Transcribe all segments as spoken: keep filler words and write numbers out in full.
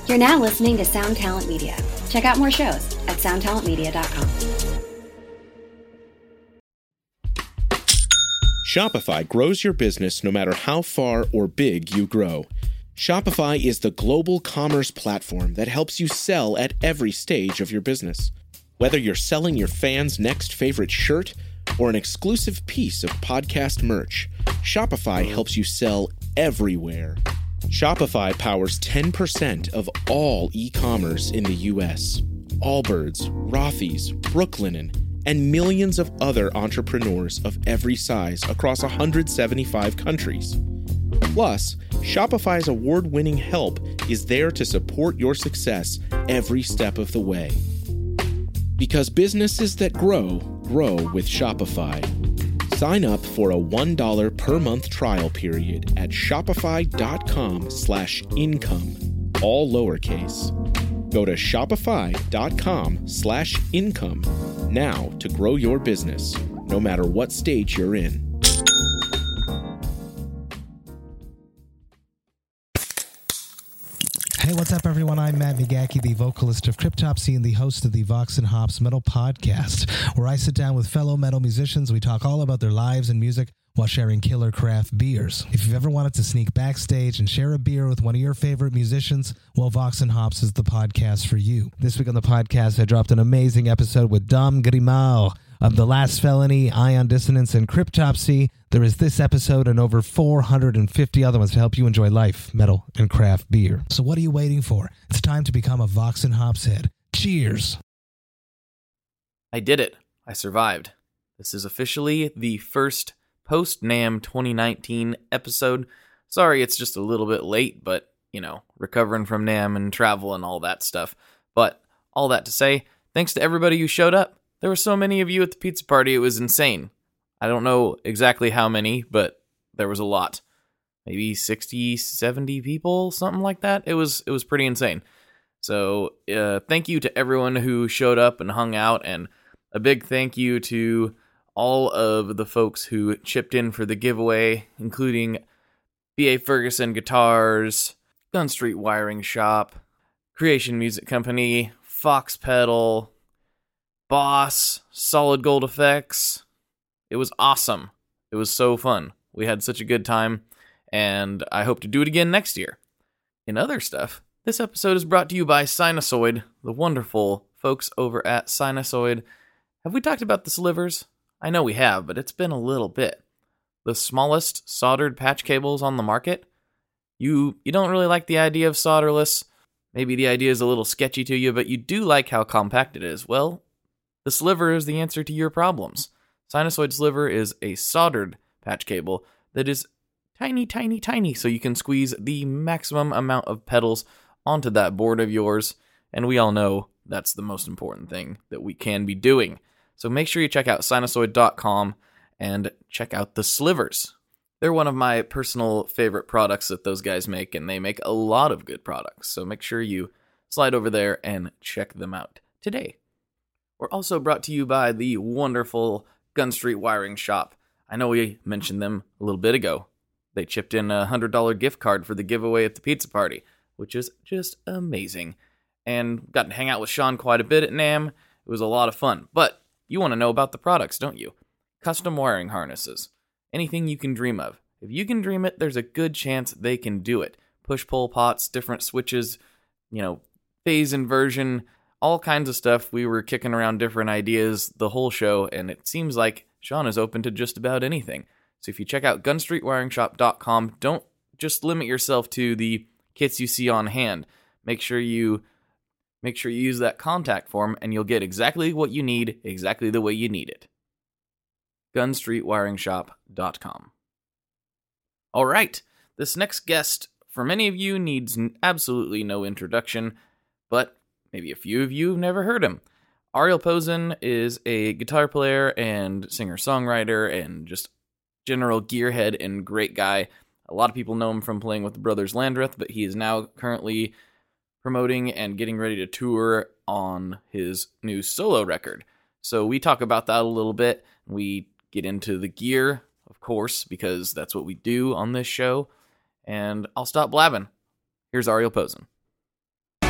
You're now listening to Sound Talent Media. Check out more shows at sound talent media dot com. Shopify grows your business no matter how far or big you grow. Shopify is the global commerce platform that helps you sell at every stage of your business. Whether you're selling your fans' next favorite shirt or an exclusive piece of podcast merch, Shopify helps you sell everywhere. Shopify powers ten percent of all e-commerce in the U S. Allbirds, Rothy's, Brooklinen, and millions of other entrepreneurs of every size across one hundred seventy-five countries. Plus, Shopify's award-winning help is there to support your success every step of the way. Because businesses that grow, grow with Shopify. Sign up for a one dollar per month trial period at shopify.com slash income, all lowercase. Go to shopify.com slash income now to grow your business, no matter what stage you're in. Hey, what's up, everyone? I'm Matt Migaki, the vocalist of Cryptopsy and the host of the Vox and Hops Metal Podcast, where I sit down with fellow metal musicians. We talk all about their lives and music while sharing killer craft beers. If you've ever wanted to sneak backstage and share a beer with one of your favorite musicians, well, Vox and Hops is the podcast for you. This week on the podcast, I dropped an amazing episode with Dom Grimal of The Last Felony, Ion Dissonance, and Cryptopsy. There is this episode and over four hundred fifty other ones to help you enjoy life, metal, and craft beer. So what are you waiting for? It's time to become a Vox and Hops head. Cheers! I did it. I survived. This is officially the first post-NAMM twenty nineteen episode. Sorry it's just a little bit late, but, you know, recovering from NAMM and travel and all that stuff. But all that to say, thanks to everybody who showed up. There were so many of you at the pizza party, it was insane. I don't know exactly how many, but there was a lot. Maybe sixty, seventy people, something like that. It was it was pretty insane. So uh, thank you to everyone who showed up and hung out, and a big thank you to all of the folks who chipped in for the giveaway, including B A Ferguson Guitars, Gun Street Wiring Shop, Creation Music Company, Fox Pedal, Boss, Solid Gold Effects. It was awesome. It was so fun. We had such a good time, and I hope to do it again next year. In other stuff, this episode is brought to you by Sinusoid, the wonderful folks over at Sinusoid. Have we talked about the slivers? I know we have, but it's been a little bit. The smallest soldered patch cables on the market. You you don't really like the idea of solderless. Maybe the idea is a little sketchy to you, but you do like how compact it is. Well, the sliver is the answer to your problems. Sinusoid Sliver is a soldered patch cable that is tiny, tiny, tiny, so you can squeeze the maximum amount of pedals onto that board of yours, and we all know that's the most important thing that we can be doing. So make sure you check out sinusoid dot com and check out the slivers. They're one of my personal favorite products that those guys make, and they make a lot of good products, so make sure you slide over there and check them out today. We're also brought to you by the wonderful Gun Street Wiring Shop. I know we mentioned them a little bit ago. They chipped in a one hundred dollars gift card for the giveaway at the pizza party, which is just amazing. And got to hang out with Sean quite a bit at NAMM. It was a lot of fun. But you want to know about the products, don't you? Custom wiring harnesses. Anything you can dream of. If you can dream it, there's a good chance they can do it. Push-pull pots, different switches, you know, phase inversion, all kinds of stuff. We were kicking around different ideas the whole show, and it seems like Sean is open to just about anything. So if you check out gun street wiring shop dot com, don't just limit yourself to the kits you see on hand. Make sure you make sure you use that contact form, and you'll get exactly what you need, exactly the way you need it. gun street wiring shop dot com. All right, this next guest, for many of you, needs absolutely no introduction, but maybe a few of you have never heard him. Ariel Posen is a guitar player and singer-songwriter and just general gearhead and great guy. A lot of people know him from playing with the Brothers Landreth, but he is now currently promoting and getting ready to tour on his new solo record. So we talk about that a little bit. We get into the gear, of course, because that's what we do on this show. And I'll stop blabbing. Here's Ariel Posen.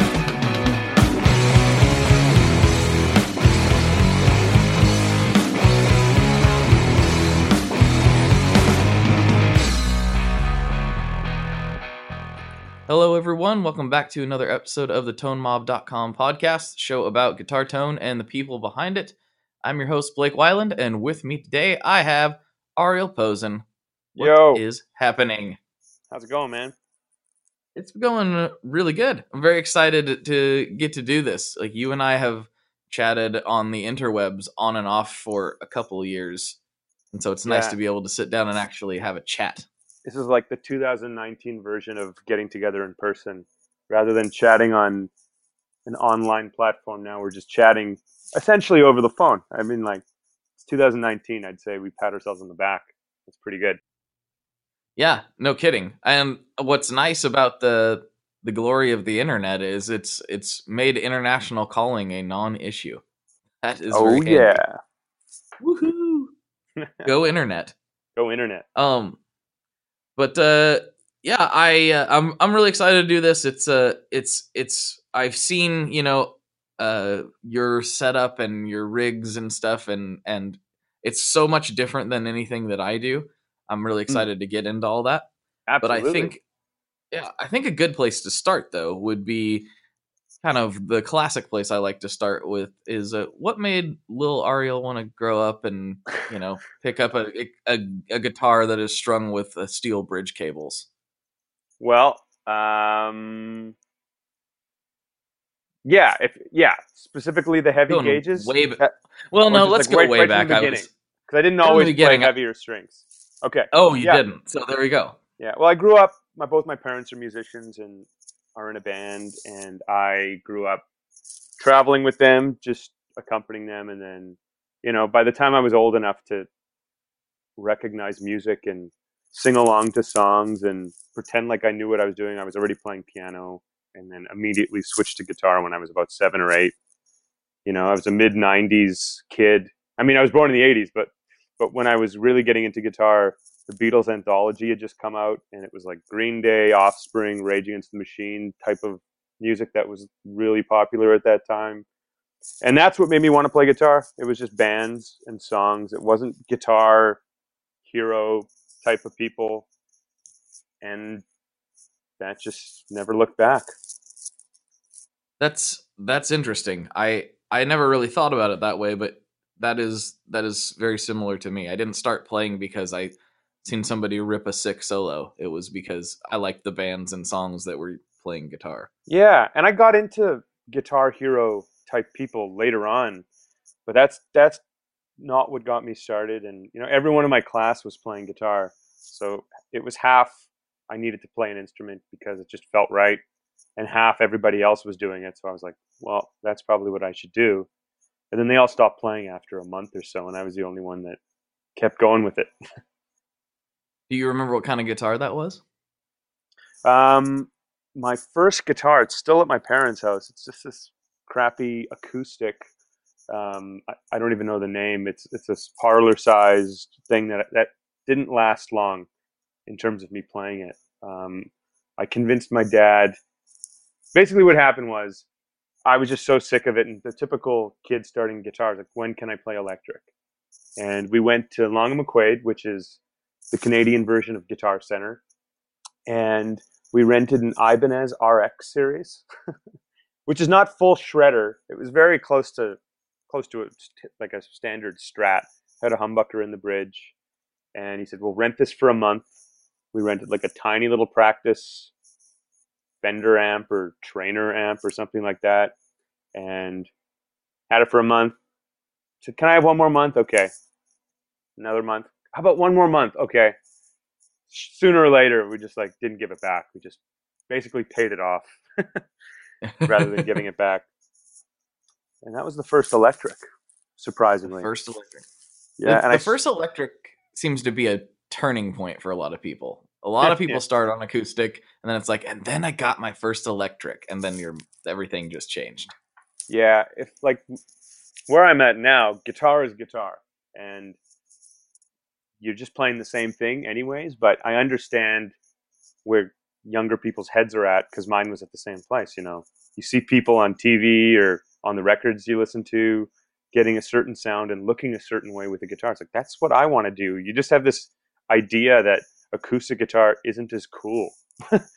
Hello, everyone. Welcome back to another episode of the tone mob dot com podcast, show about guitar tone and the people behind it. I'm your host, Blake Weiland, and with me today, I have Ariel Posen. What Yo. is happening? How's it going, man? It's going really good. I'm very excited to get to do this. Like, you and I have chatted on the interwebs on and off for a couple of years, and so it's nice Yeah. to be able to sit down and actually have a chat. This is like the two thousand nineteen version of getting together in person. Rather than chatting on an online platform, now we're just chatting essentially over the phone. I mean, like, it's two thousand nineteen, I'd say we pat ourselves on the back. It's pretty good. Yeah, no kidding. And what's nice about the the glory of the internet is it's it's made international calling a non-issue. That is Oh, very handy. yeah. Woohoo! Go internet. Go internet. Um, but uh, yeah, I uh, I'm I'm really excited to do this. It's uh it's it's I've seen you know uh your setup and your rigs and stuff, and and it's so much different than anything that I do. I'm really excited to get into all that. Absolutely. But I think, yeah, I think a good place to start though would be kind of the classic place I like to start with is uh, what made Lil Ariel want to grow up and you know pick up a, a a guitar that is strung with uh, steel bridge cables. Well, um, yeah, if yeah, specifically the heavy Going gauges. way ba- That- well, or no, just, let's like, go right- way right from back. the I beginning. was, Because I didn't From the always play beginning, I- heavier strings. Okay. oh, you Yeah. didn't. So there we go. Yeah, well, I grew up. My both my parents are musicians and are in a band, and I grew up traveling with them, just accompanying them. And then, you know, by the time I was old enough to recognize music and sing along to songs and pretend like I knew what I was doing, I was already playing piano, and then immediately switched to guitar when I was about seven or eight. You know, I was a mid nineties kid. I mean, I was born in the eighties, but but when I was really getting into guitar, the Beatles anthology had just come out, and it was like Green Day, Offspring, Rage Against the Machine type of music that was really popular at that time. And that's what made me want to play guitar. It was just bands and songs. It wasn't Guitar Hero type of people. And that just never looked back. That's that's interesting. I I never really thought about it that way, but that is that is very similar to me. I didn't start playing because I seen somebody rip a sick solo. It was because I liked the bands and songs that were playing guitar. Yeah, and I got into Guitar Hero type people later on, but that's that's not what got me started. And you know, everyone in my class was playing guitar, so it was half I needed to play an instrument because it just felt right, and half everybody else was doing it. So I was like, well, that's probably what I should do. And then they all stopped playing after a month or so, and I was the only one that kept going with it. Do you remember what kind of guitar that was? Um, my first guitar, it's still at my parents' house. It's just this crappy acoustic. Um, I, I don't even know the name. It's it's this parlor-sized thing that that didn't last long in terms of me playing it. Um, I convinced my dad. Basically, what happened was I was just so sick of it, and the typical kid starting guitars, like, when can I play electric? And we went to Long and McQuaid, which is the Canadian version of Guitar Center, and we rented an Ibanez R X series, which is not full shredder. It was very close to close to a, like a standard Strat. Had a humbucker in the bridge, and he said, "We'll rent this for a month." We rented like a tiny little practice Fender amp or Trainer amp or something like that, and had it for a month. Said, "Can I have one more month?" Okay. Another month. How about one more month? Okay. Sooner or later, we just like didn't give it back. We just basically paid it off rather than giving it back. And that was the first electric, surprisingly. First electric. Yeah, the, and the I first electric seems to be a turning point for a lot of people. A lot of people Yeah. start on acoustic, and then it's like, and then I got my first electric, and then your everything just changed. Yeah, if like where I'm at now, guitar is guitar, and you're just playing the same thing anyways. But I understand where younger people's heads are at, because mine was at the same place. You know, you see people on T V or on the records you listen to getting a certain sound and looking a certain way with the guitar. It's like, that's what I want to do. You just have this idea that acoustic guitar isn't as cool.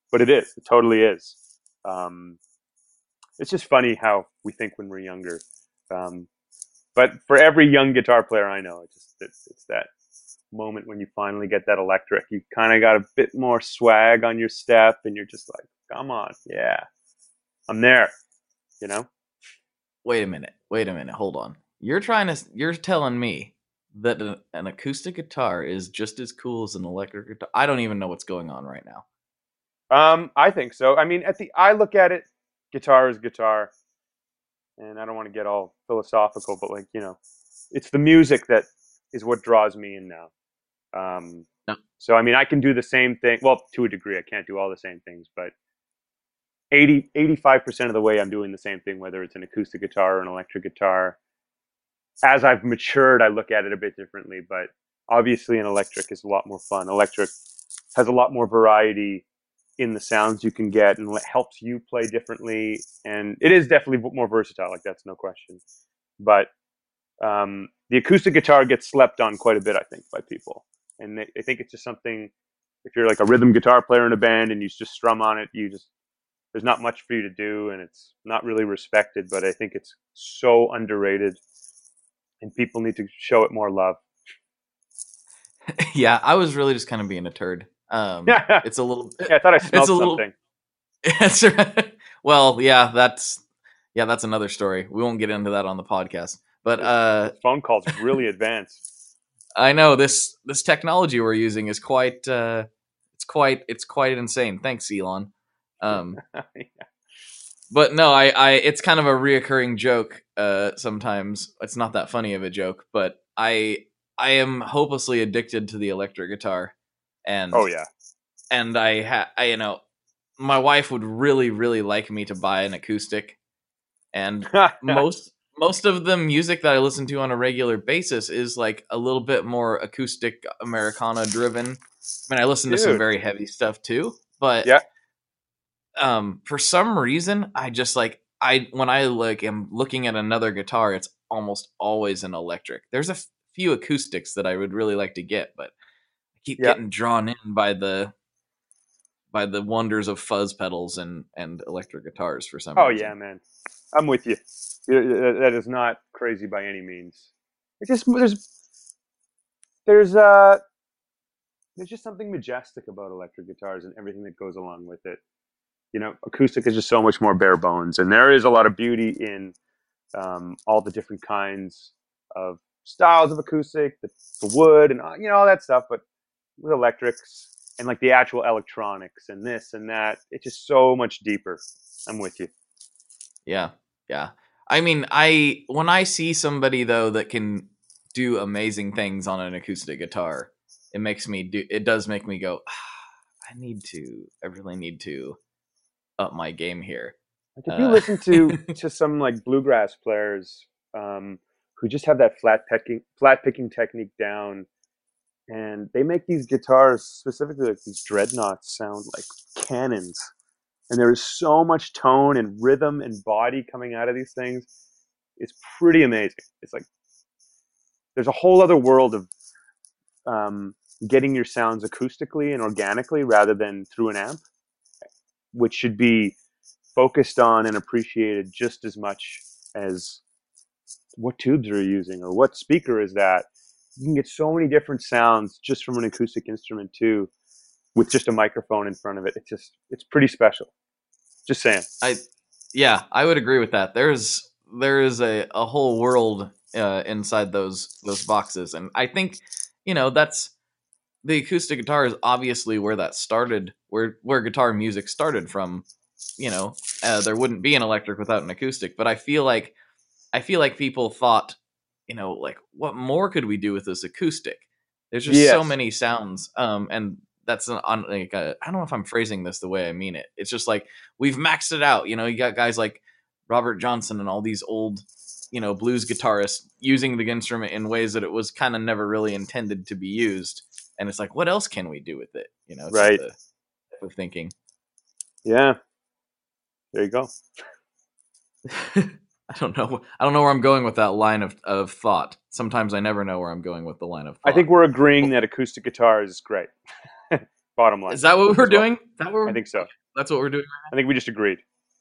but it is. It totally is. Um, it's just funny how we think when we're younger. Um, but for every young guitar player I know, it's just it's, it's that moment when you finally get that electric. You kind of got a bit more swag on your step, and you're just like, "Come on, yeah, I'm there." You know? Wait a minute. Wait a minute. Hold on. You're trying to. You're telling me that an, an acoustic guitar is just as cool as an electric guitar? I don't even know what's going on right now. Um, I think so. I mean, at the I look at it, guitar is guitar, and I don't want to get all philosophical, but like you know, it's the music that is what draws me in now. Um, no. So I mean, I can do the same thing. Well, to a degree, I can't do all the same things, but eighty, eighty-five percent of the way I'm doing the same thing, whether it's an acoustic guitar or an electric guitar. As I've matured, I look at it a bit differently, but obviously an electric is a lot more fun. Electric has a lot more variety in the sounds you can get and helps you play differently. And it is definitely more versatile, like that's no question. But um, the acoustic guitar gets slept on quite a bit, I think, by people. And they, I think it's just something, if you're like a rhythm guitar player in a band and you just strum on it, you just, there's not much for you to do and it's not really respected, but I think it's so underrated and people need to show it more love. Yeah, I was really just kind of being a turd. Um, it's a little. Yeah, I thought I smelled it's a something. Little, that's right. Well, yeah, that's yeah, that's another story. We won't get into that on the podcast. But uh, phone calls really advanced. I know this this technology we're using is quite uh, it's quite it's quite insane. Thanks, Elon. Um, yeah. But no, I, I it's kind of a reoccurring joke. Uh, sometimes it's not that funny of a joke, but I I am hopelessly addicted to the electric guitar. And oh yeah, and I ha I you know, my wife would really really like me to buy an acoustic, and most most of the music that I listen to on a regular basis is like a little bit more acoustic Americana driven. I mean, I listen Dude. to some very heavy stuff too, but yeah. um, for some reason, I just like I when I like am looking at another guitar, it's almost always an electric. There's a f- few acoustics that I would really like to get, but keep yeah. getting drawn in by the by the wonders of fuzz pedals and and electric guitars for some oh reason. Yeah, man, I'm with you. That is not crazy by any means. It just there's there's uh there's just something majestic about electric guitars and everything that goes along with it. You know, acoustic is just so much more bare bones, and there is a lot of beauty in um, all the different kinds of styles of acoustic, the, the wood, and you know all that stuff. But with electrics and like the actual electronics and this and that, it's just so much deeper. I'm with you. Yeah, yeah. I mean, I when I see somebody though that can do amazing things on an acoustic guitar, it makes me do. It does make me go, ah, I need to. I really need to up my game here. Like if you uh, listen to to some like bluegrass players um, who just have that flat picking flat picking technique down. And they make these guitars, specifically like these dreadnoughts, sound like cannons. And there is so much tone and rhythm and body coming out of these things. It's pretty amazing. It's like there's a whole other world of um, getting your sounds acoustically and organically rather than through an amp, which should be focused on and appreciated just as much as what tubes are you using or what speaker is that. You can get so many different sounds just from an acoustic instrument too, with just a microphone in front of it. It's just, it's pretty special. Just saying. I, yeah, I would agree with that. There's, there is a, a whole world uh, inside those, those boxes. And I think, you know, that's the acoustic guitar is obviously where that started, where, where guitar music started from. You know, uh, there wouldn't be an electric without an acoustic, but I feel like, I feel like people thought, you know, like what more could we do with this acoustic? There's just yes. so many sounds. Um, and that's an, on like, a, I don't know if I'm phrasing this the way I mean it. It's just like, we've maxed it out. You know, you got guys like Robert Johnson and all these old, you know, blues guitarists using the instrument in ways that it was kind of never really intended to be used. And it's like, what else can we do with it? You know, it's right. Like the, the thinking. Yeah. There you go. I don't know. I don't know where I'm going with that line of, of thought. Sometimes I never know where I'm going with the line of thought. I think we're agreeing that acoustic guitar is great. Bottom line. Is that what we're That's what- doing? Is that what we're, I think so. That's what we're doing. I think we just agreed.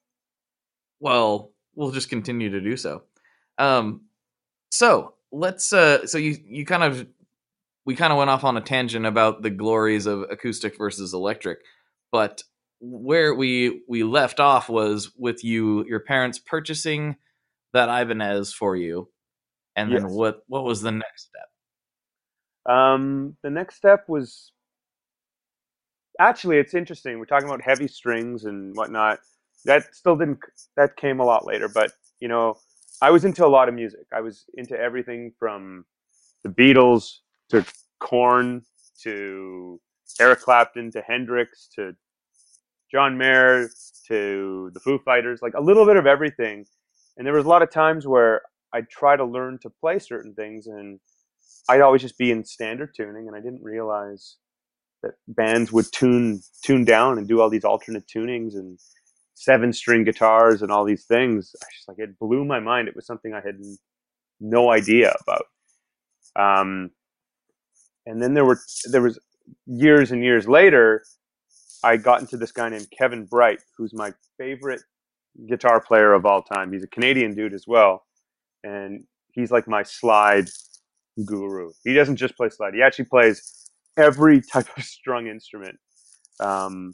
Well, we'll just continue to do so. Um, so let's. Uh, so you you kind of we kind of went off on a tangent about the glories of acoustic versus electric, but where we we left off was with you your parents purchasing that Ibanez for you, and then Yes. what what was the next step? Um, the next step was actually, it's interesting. We're talking about heavy strings and whatnot. That still didn't. That came a lot later. But you know, I was into a lot of music. I was into everything from the Beatles to Korn to Eric Clapton to Hendrix to John Mayer to the Foo Fighters. Like a little bit of everything. And there was a lot of times where I'd try to learn to play certain things, and I'd always just be in standard tuning, and I didn't realize that bands would tune tune down and do all these alternate tunings and seven string guitars and all these things. I just like it blew my mind. It was something I had no idea about. Um, and then there were there was years and years later, I got into this guy named Kevin Bright, who's my favorite guitar player of all time. He's a Canadian dude as well, and he's like my slide guru. He doesn't just play slide; he actually plays every type of strung instrument. Um,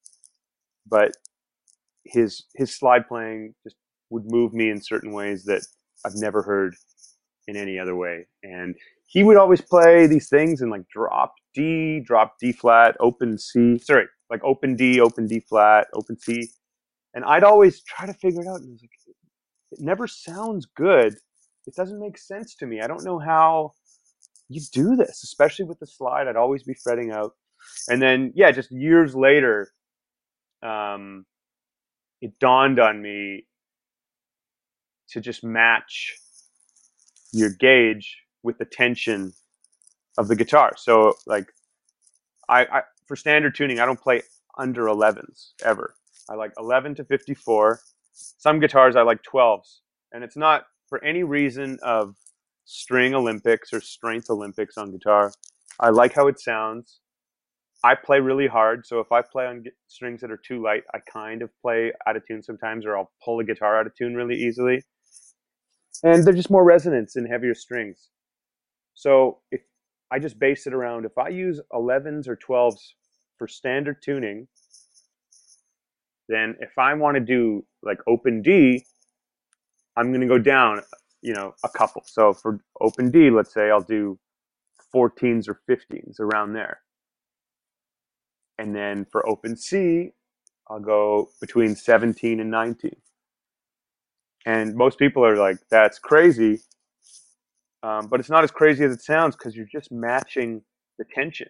but his his slide playing just would move me in certain ways that I've never heard in any other way. And he would always play these things in like drop D, drop D flat, open C. Sorry, like open D, open D flat, open C. And I'd always try to figure it out. And I was like, it never sounds good. It doesn't make sense to me. I don't know how you do this, especially with the slide. I'd always be fretting out. And then, yeah, just years later, um, it dawned on me to just match your gauge with the tension of the guitar. So, like, I, I for standard tuning, I don't play under elevens ever. I like eleven to fifty-four. Some guitars I like twelves, and it's not for any reason of string Olympics or strength Olympics on guitar. I like how it sounds. I play really hard, so if I play on strings that are too light, I kind of play out of tune sometimes, or I'll pull a guitar out of tune really easily. And there's just more resonance in heavier strings. So if I just base it around, if I use elevens or twelves for standard tuning, then if I want to do like open D, I'm going to go down, you know, a couple. So for open D, let's say I'll do fourteens or fifteens around there. And then for open C, I'll go between seventeen and nineteen. And most people are like, that's crazy. Um, but it's not as crazy as it sounds because you're just matching the tension.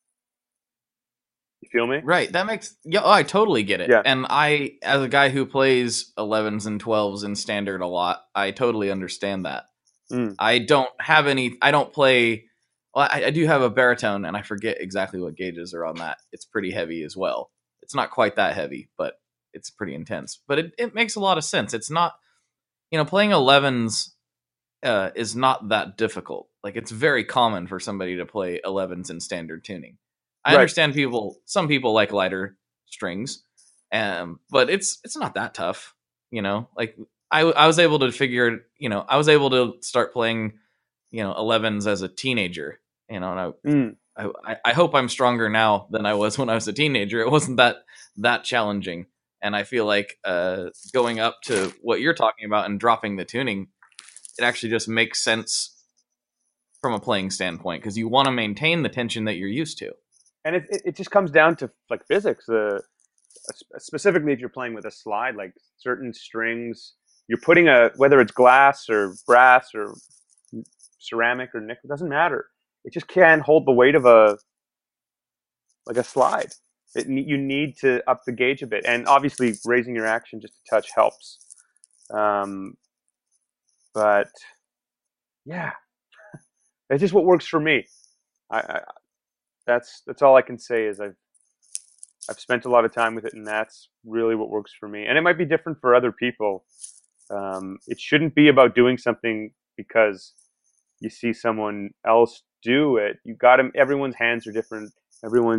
You feel me? Right. That makes yeah. Oh, I totally get it. Yeah. And I, as a guy who plays elevens and twelves in standard a lot, I totally understand that. Mm. I don't have any. I don't play. Well, I, I do have a baritone, and I forget exactly what gauges are on that. It's pretty heavy as well. It's not quite that heavy, but it's pretty intense. But it, it makes a lot of sense. It's not, you know, playing elevens uh, is not that difficult. Like, it's very common for somebody to play elevens in standard tuning. I Right. understand people. Some people like lighter strings, um, but it's it's not that tough. You know, like I I was able to figure. You know, I was able to start playing, you know, elevens as a teenager. You know, and I, Mm. I I hope I'm stronger now than I was when I was a teenager. It wasn't that that challenging, and I feel like uh, going up to what you're talking about and dropping the tuning, it actually just makes sense from a playing standpoint because you want to maintain the tension that you're used to. And it, it, it just comes down to like physics. Uh, specifically, if you're playing with a slide, like certain strings, you're putting a, whether it's glass or brass or ceramic or nickel, doesn't matter. It just can't hold the weight of a, like a slide. It, you need to up the gauge a bit. And obviously raising your action just a touch helps. Um, but yeah, it's just what works for me. I, I that's, that's all I can say is I've, I've spent a lot of time with it, and that's really what works for me. And it might be different for other people. Um, it shouldn't be about doing something because you see someone else do it. You got to, everyone's hands are different. Everyone's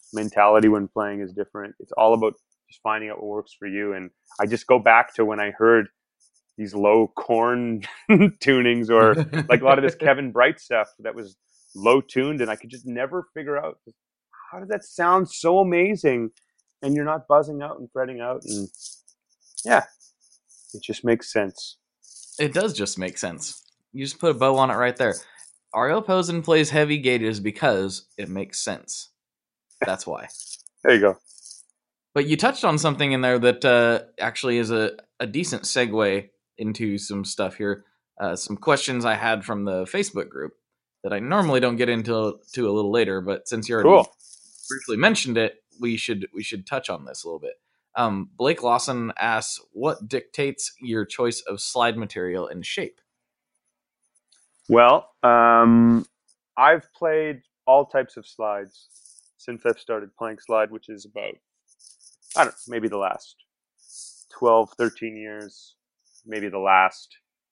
mentality when playing is different. It's all about just finding out what works for you. And I just go back to when I heard these low corn tunings, or like a lot of this Kevin Bright stuff that was low tuned, and I could just never figure out, how did that sound so amazing and you're not buzzing out and fretting out. And yeah, it just makes sense. It does just make sense. You just put a bow on it right there. Ariel Posen plays heavy gauges because it makes sense. That's why. There you go. But you touched on something in there that uh, actually is a, a decent segue into some stuff here. Uh, some questions I had from the Facebook group that I normally don't get into to a little later, but since you already Cool. briefly mentioned it, we should we should touch on this a little bit. Um, Blake Lawson asks, what dictates your choice of slide material and shape? Well, um, I've played all types of slides since I've started playing slide, which is about, I don't know, maybe the last twelve, thirteen years, maybe the last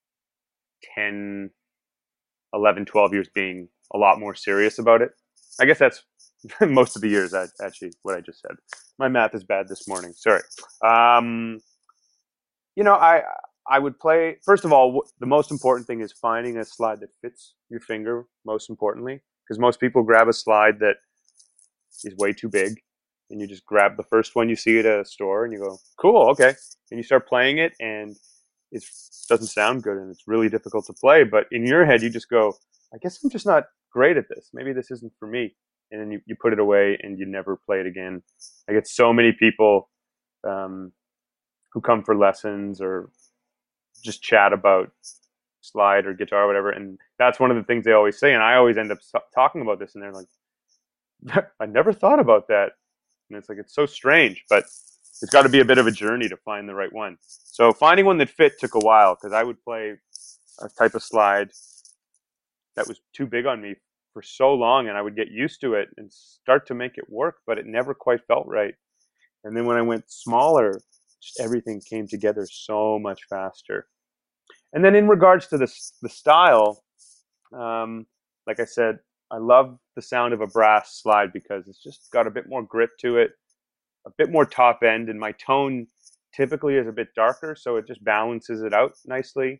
ten, eleven, twelve years being a lot more serious about it. I guess that's most of the years, actually, what I just said. My math is bad this morning. Sorry. Um, you know, I I would play, first of all, the most important thing is finding a slide that fits your finger, most importantly, because most people grab a slide that is way too big, and you just grab the first one you see at a store and you go, cool, okay. And you start playing it and it doesn't sound good and it's really difficult to play. But in your head, you just go, I guess I'm just not great at this. Maybe this isn't for me. And then you, you put it away and you never play it again. I get so many people um, who come for lessons or just chat about slide or guitar or whatever. And that's one of the things they always say. And I always end up talking about this and they're like, I never thought about that. And it's like, it's so strange, but it's got to be a bit of a journey to find the right one. So finding one that fit took a while, because I would play a type of slide that was too big on me for so long, and I would get used to it and start to make it work, but it never quite felt right. And then when I went smaller, just everything came together so much faster. And then in regards to the, the style, um, like I said, I love the sound of a brass slide because it's just got a bit more grit to it, a bit more top end, and my tone typically is a bit darker, so it just balances it out nicely.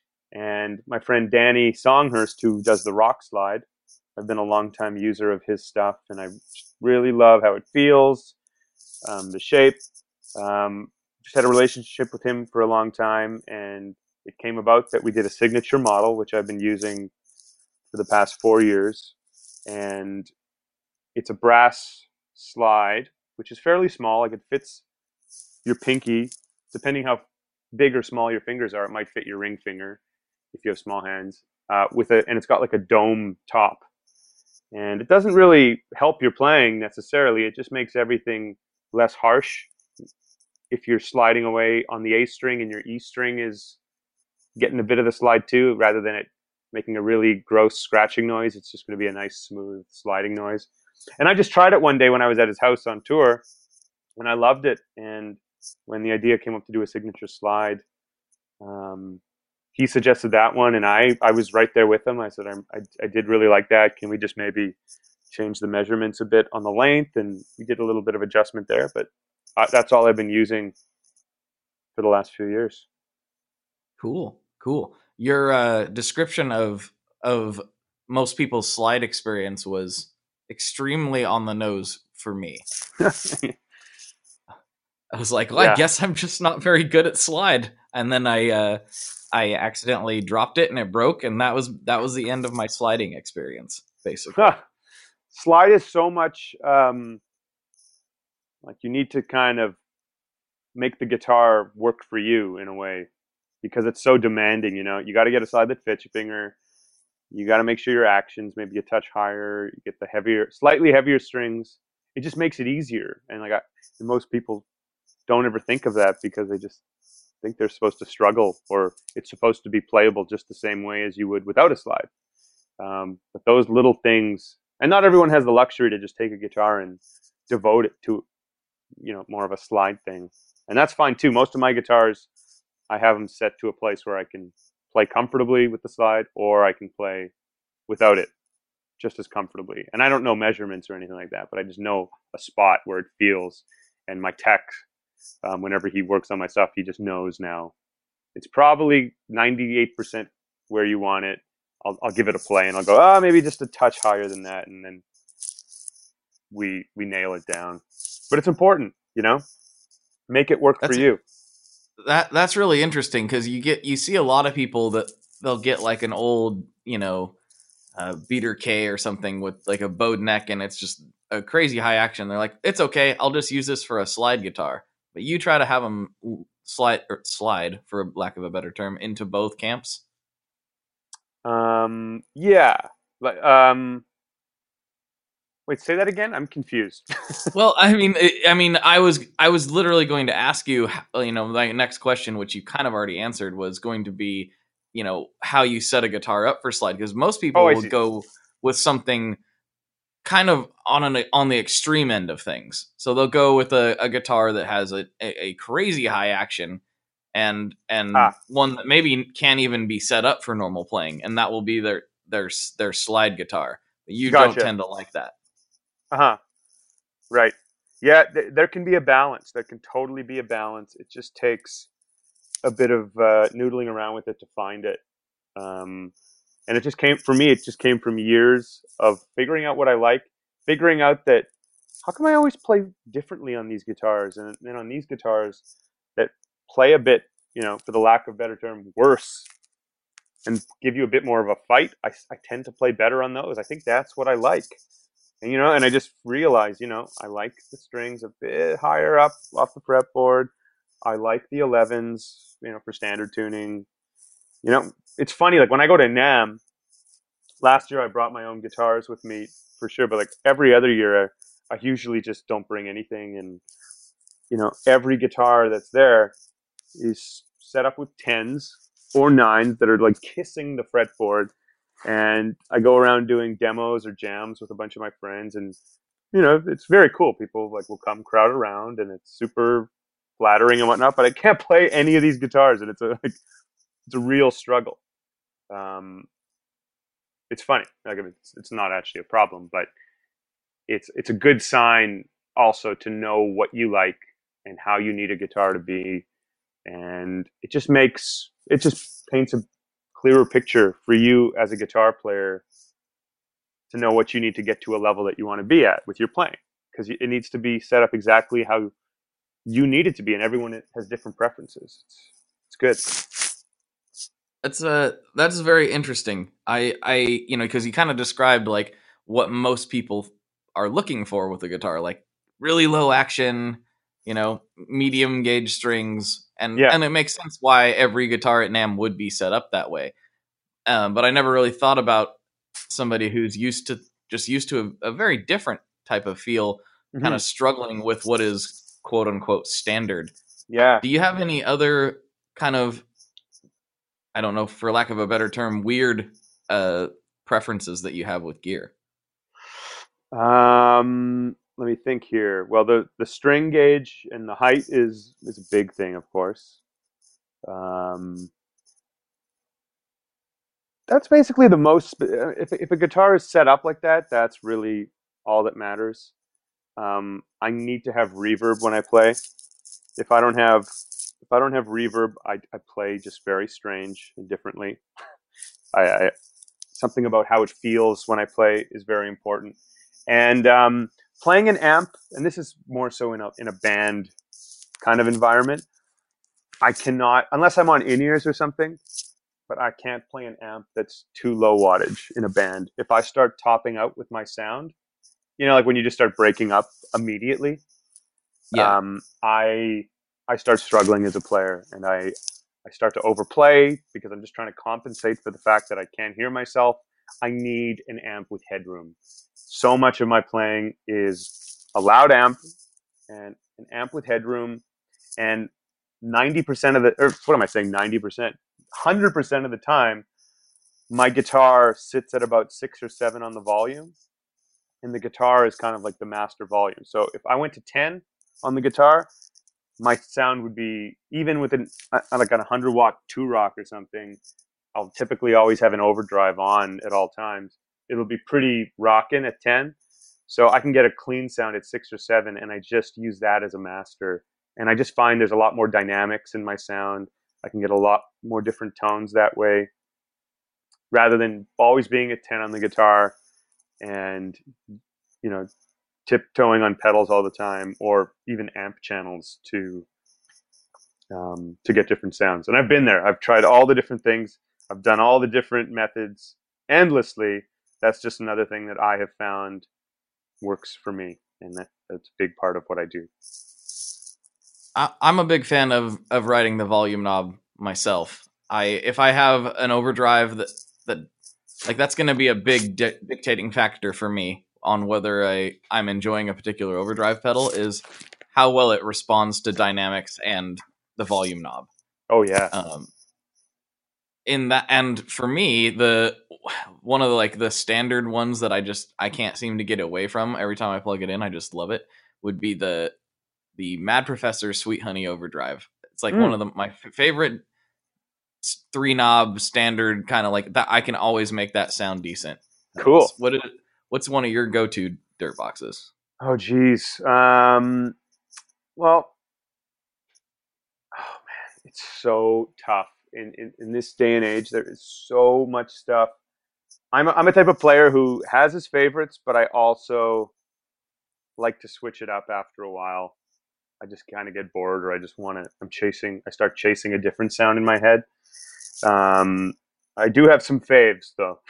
And my friend Danny Songhurst, who does the rock slide, I've been a long time user of his stuff, and I really love how it feels, um, the shape. Um, just had a relationship with him for a long time, and it came about that we did a signature model, which I've been using for the past four years. And it's a brass slide, which is fairly small. Like, it fits your pinky. Depending how big or small your fingers are, it might fit your ring finger if you have small hands. Uh, with a, and it's got like a dome top. And it doesn't really help your playing necessarily. It just makes everything less harsh. If you're sliding away on the A string and your E string is getting a bit of the slide too, rather than it making a really gross scratching noise, it's just going to be a nice, smooth sliding noise. And I just tried it one day when I was at his house on tour, and I loved it. And when the idea came up to do a signature slide, um, he suggested that one, and I, I was right there with him. I said, I'm, I, I did really like that. Can we just maybe change the measurements a bit on the length? And we did a little bit of adjustment there, but uh, that's all I've been using for the last few years. Cool, cool. Your uh, description of of most people's slide experience was extremely on the nose for me. I was like, well, yeah. I guess I'm just not very good at slide. And then I uh, I accidentally dropped it and it broke, and that was that was the end of my sliding experience, basically. Huh. Slide is so much um, like you need to kind of make the guitar work for you in a way, because it's so demanding. You know, you got to get a slide that fits your finger. You got to make sure your actions maybe a touch higher. You get the heavier, slightly heavier strings. It just makes it easier. And like I, most people don't ever think of that because they just think they're supposed to struggle, or it's supposed to be playable just the same way as you would without a slide. Um, but those little things, and not everyone has the luxury to just take a guitar and devote it to, you know, more of a slide thing. And that's fine too. Most of my guitars, I have them set to a place where I can play comfortably with the slide, or I can play without it. just as comfortably. And I don't know measurements or anything like that, but I just know a spot where it feels. And my tech, um, whenever he works on my stuff, he just knows now. It's probably ninety-eight percent where you want it. I'll, I'll give it a play and I'll go, ah, oh, maybe just a touch higher than that. And then we we nail it down. But it's important, you know, make it work That's for you. That that's really interesting because you get you see a lot of people that they'll get like an old, you know, uh, Beater K or something with like a bowed neck and it's just a crazy high action. They're like, it's okay, I'll just use this for a slide guitar. But you try to have them slide or slide, for lack of a better term, into both camps. Um, yeah, like um. Wait, say that again. I'm confused. Well, I mean, I mean, I was, I was literally going to ask you, you know, my next question, which you kind of already answered, was going to be, you know, how you set a guitar up for slide, because most people Oh, I will see. go with something kind of on an on the extreme end of things. So they'll go with a, a guitar that has a, a, a crazy high action, and and Ah. one that maybe can't even be set up for normal playing, and that will be their their their slide guitar. But you Gotcha. don't tend to like that. Uh-huh. Right. Yeah, th- there can be a balance. There can totally be a balance. It just takes a bit of uh, noodling around with it to find it. Um, and it just came, for me, it just came from years of figuring out what I like, figuring out that how come I always play differently on these guitars and then on these guitars that play a bit, you know, for the lack of a better term, worse and give you a bit more of a fight. I, I tend to play better on those. I think that's what I like. And, you know, and I just realized, you know, I like the strings a bit higher up off the fretboard. I like the elevens, you know, for standard tuning. You know, it's funny, like when I go to NAMM, last year I brought my own guitars with me for sure, but like every other year I, I usually just don't bring anything. And, you know, every guitar that's there is set up with tens or nines that are like kissing the fretboard. And I go around doing demos or jams with a bunch of my friends, and you know, it's very cool. People like will come crowd around, and it's super flattering and whatnot. But I can't play any of these guitars, and it's a like, it's a real struggle. Um, it's funny. Like I mean, it's, it's not actually a problem, but it's it's a good sign also to know what you like and how you need a guitar to be, and it just makes it just paints a clearer picture for you as a guitar player to know what you need to get to a level that you want to be at with your playing, because it needs to be set up exactly how you need it to be, and everyone has different preferences. It's, it's good. That's uh that's very interesting. I I you know, because you kind of described like what most people are looking for with a guitar, like really low action, you know, medium gauge strings, and Yeah. and it makes sense why every guitar at NAMM would be set up that way. Um, but I never really thought about somebody who's used to just used to a, a very different type of feel, Mm-hmm. kind of struggling with what is quote unquote standard. Yeah. Do you have any other kind of, I don't know, for lack of a better term, weird uh, preferences that you have with gear? Um, let me think here. Well, the, the string gauge and the height is, is a big thing, of course. Um, that's basically the most, if, if a guitar is set up like that, that's really all that matters. Um, I need to have reverb when I play. If I don't have, if I don't have reverb, I, I play just very strange and differently. I, I something about how it feels when I play is very important. And um, playing an amp, and this is more so in a in a band kind of environment, I cannot, unless I'm on in-ears or something, but I can't play an amp that's too low wattage in a band. If I start topping out with my sound, you know, like when you just start breaking up immediately, Yeah. um, I I start struggling as a player, and I I start to overplay because I'm just trying to compensate for the fact that I can't hear myself. I need an amp with headroom. So much of my playing is a loud amp and an amp with headroom, and ninety percent of the, or what am I saying, ninety percent? one hundred percent of the time, my guitar sits at about six or seven on the volume, and the guitar is kind of like the master volume. So if I went to ten on the guitar, my sound would be, even with an, like a one hundred watt two rock or something, I'll typically always have an overdrive on at all times. it'll be pretty rockin' at ten. So I can get a clean sound at six or seven, and I just use that as a master. And I just find there's a lot more dynamics in my sound. I can get a lot more different tones that way, rather than always being at ten on the guitar and, you know, tiptoeing on pedals all the time, or even amp channels to um, to get different sounds. And I've been there. I've tried all the different things. I've done all the different methods endlessly. That's just another thing that I have found works for me, and that, that's a big part of what I do. I, I'm a big fan of of writing the volume knob myself. I if I have an overdrive that that like that's going to be a big di- dictating factor for me on whether I I'm enjoying a particular overdrive pedal is how well it responds to dynamics and the volume knob. Oh yeah. Um, in that, and for me, the one of the like the standard ones that I just I can't seem to get away from every time I plug it in, I just love it, would be the the Mad Professor Sweet Honey Overdrive. It's like mm. one of the my f- favorite three knob standard kind of like that. I can always make that sound decent. Cool. What is, what's one of your go to dirt boxes? Oh geez. Um, well, oh man, it's so tough in, in in this day and age. There is so much stuff. I'm a, I'm a type of player who has his favorites, but I also like to switch it up after a while. I just kind of get bored, or I just want to, I'm chasing, I start chasing a different sound in my head. Um, I do have some faves though.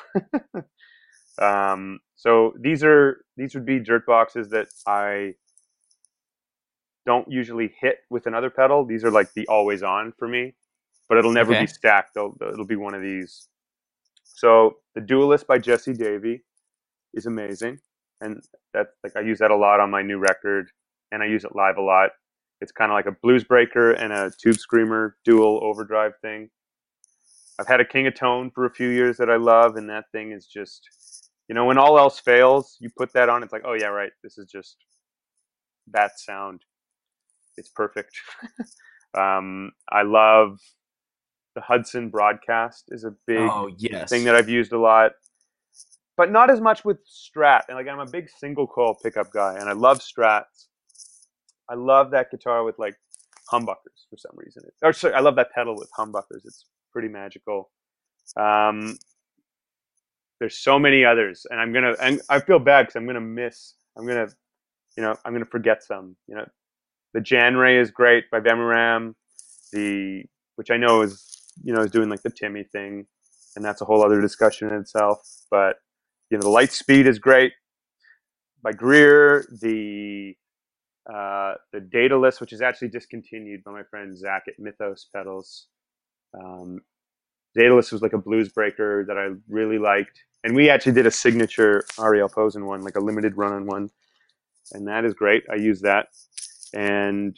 um, so these are, these would be dirt boxes that I don't usually hit with another pedal. These are like the always on for me, but it'll never okay. be stacked. It'll, it'll be one of these. So the Duelist by Jesse Davey is amazing. And that, like, I use that a lot on my new record, and I use it live a lot. It's kind of like a blues breaker and a tube screamer dual overdrive thing. I've had a King of Tone for a few years that I love, and that thing is just, you know, when all else fails, you put that on, it's like, oh yeah, right, this is just that sound. It's perfect. um, I love the Hudson Broadcast is a big oh, yes. thing that I've used a lot. But not as much with Strat. And like, I'm a big single coil pickup guy, and I love Strats. I love that guitar with like humbuckers for some reason. Or sorry, I love that pedal with humbuckers. It's pretty magical. Um, there's so many others, and I'm gonna. And I feel bad because I'm gonna miss. I'm gonna, you know, I'm gonna forget some. You know, the Jan Ray is great by Bemiram. The which I know is, you know, is doing like the Timmy thing, and that's a whole other discussion in itself. But you know, the Lightspeed is great by Greer. The uh, the Daedalus, which is actually discontinued by my friend Zach at Mythos Pedals. Um, Daedalus was like a blues breaker that I really liked, and we actually did a signature Ariel Posen one, like a limited run on one, and that is great. I use that, and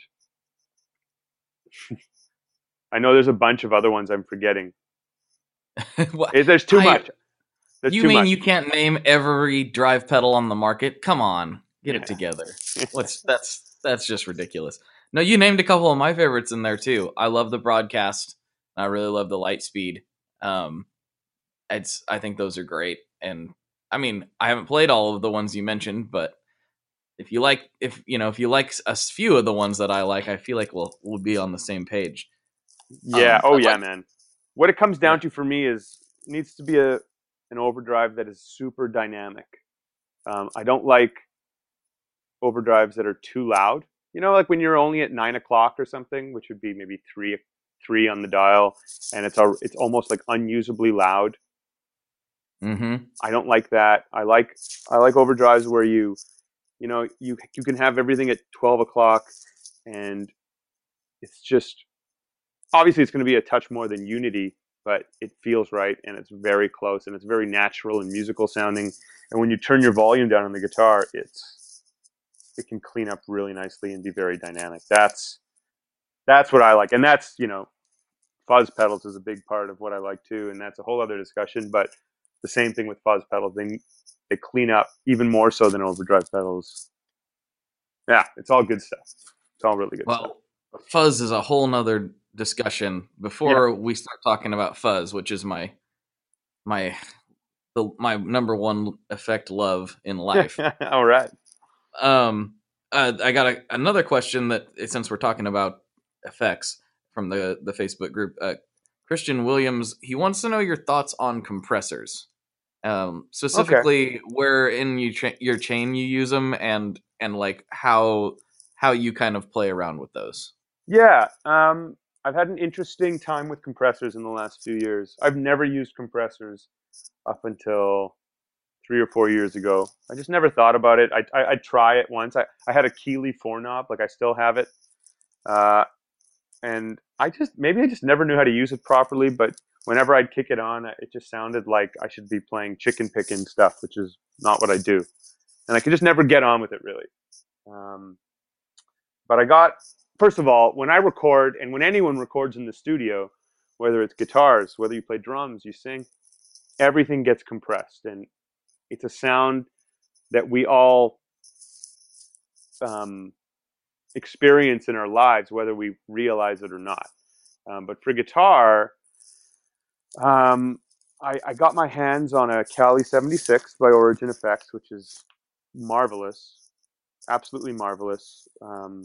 I know there's a bunch of other ones I'm forgetting. There's too I, much. There's you too mean much. you can't name every drive pedal on the market? Come on, get yeah. it together. What's that's that's just ridiculous. No, you named a couple of my favorites in there too. I love the Broadcast. I really love the Lightspeed. Um, it's I think those are great. And I mean, I haven't played all of the ones you mentioned, but if you like, if you know, if you like a few of the ones that I like, I feel like we'll we'll be on the same page. Yeah. Um, oh I'd yeah, like, man. What it comes down yeah. to for me is it needs to be a an overdrive that is super dynamic. Um, I don't like overdrives that are too loud. You know, like when you're only at nine o'clock or something, which would be maybe three three on the dial, and it's a, it's almost like unusably loud. Mm-hmm. I don't like that. I like I like overdrives where you, you know, you you can have everything at twelve o'clock, and it's just obviously it's going to be a touch more than Unity, but it feels right, and it's very close, and it's very natural and musical sounding. And when you turn your volume down on the guitar, it's it can clean up really nicely and be very dynamic. That's that's what I like, and that's, you know, fuzz pedals is a big part of what I like too, and that's a whole other discussion. But the same thing with fuzz pedals; they they clean up even more so than overdrive pedals. Yeah, it's all good stuff. It's all really good well, stuff. Fuzz is a whole nother discussion before yeah. we start talking about fuzz, which is my my the my number one effect love in life. All right. Um, uh, I got a, another question that, since we're talking about effects from the the Facebook group, uh, Christian Williams, he wants to know your thoughts on compressors, um, specifically where in you cha- your chain you use them, and and like how how you kind of play around with those. Yeah, um, I've had an interesting time with compressors in the last few years. I've never used compressors up until three or four years ago. I just never thought about it. I I I'd try it once. I, I had a Keeley four knob, like I still have it, uh, and I just maybe I just never knew how to use it properly. But whenever I'd kick it on, it just sounded like I should be playing chicken picking stuff, which is not what I do, and I could just never get on with it really. Um, but I got first of all, when I record, and when anyone records in the studio, whether it's guitars, whether you play drums, you sing, everything gets compressed, and it's a sound that we all um, experience in our lives, whether we realize it or not. Um, but for guitar, um, I, I got my hands on a Cali seventy-six by Origin Effects, which is marvelous, absolutely marvelous. Um,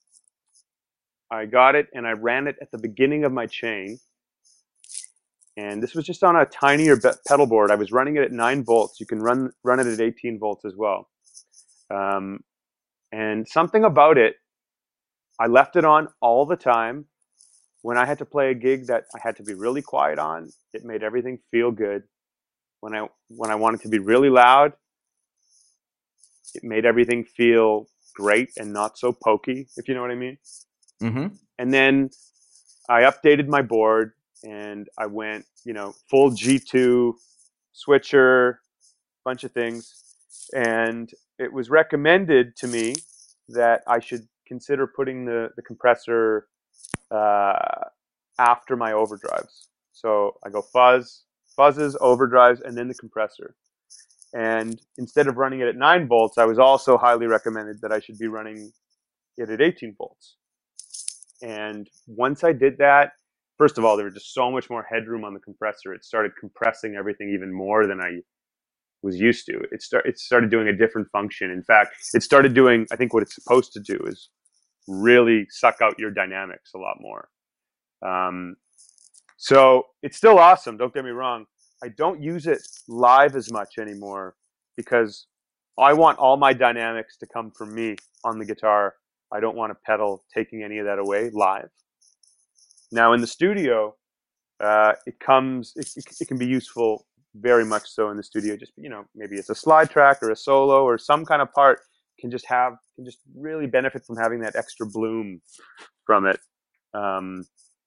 I got it and I ran it at the beginning of my chain. And this was just on a tinier pedal board. I was running it at nine volts. You can run run it at eighteen volts as well. Um, and something about it, I left it on all the time. When I had to play a gig that I had to be really quiet on, it made everything feel good. When I when I wanted to be really loud, it made everything feel great and not so pokey, if you know what I mean. Mm-hmm. And then I updated my board and I went, you know, full G two switcher, bunch of things. And it was recommended to me that I should consider putting the, the compressor uh, after my overdrives. So I go fuzz, fuzzes, overdrives, and then the compressor. And instead of running it at nine volts, I was also highly recommended that I should be running it at eighteen volts. And once I did that, first of all, there was just so much more headroom on the compressor. It started compressing everything even more than I was used to. It, start, it started doing a different function. In fact, it started doing, I think what it's supposed to do is really suck out your dynamics a lot more. Um, so it's still awesome, don't get me wrong. I don't use it live as much anymore because I want all my dynamics to come from me on the guitar. I don't want a pedal taking any of that away live. Now in the studio, uh, it comes, it, it, it can be useful very much so in the studio. Just, you know, maybe it's a slide track or a solo or some kind of part can just have, can just really benefit from having that extra bloom from it. Um,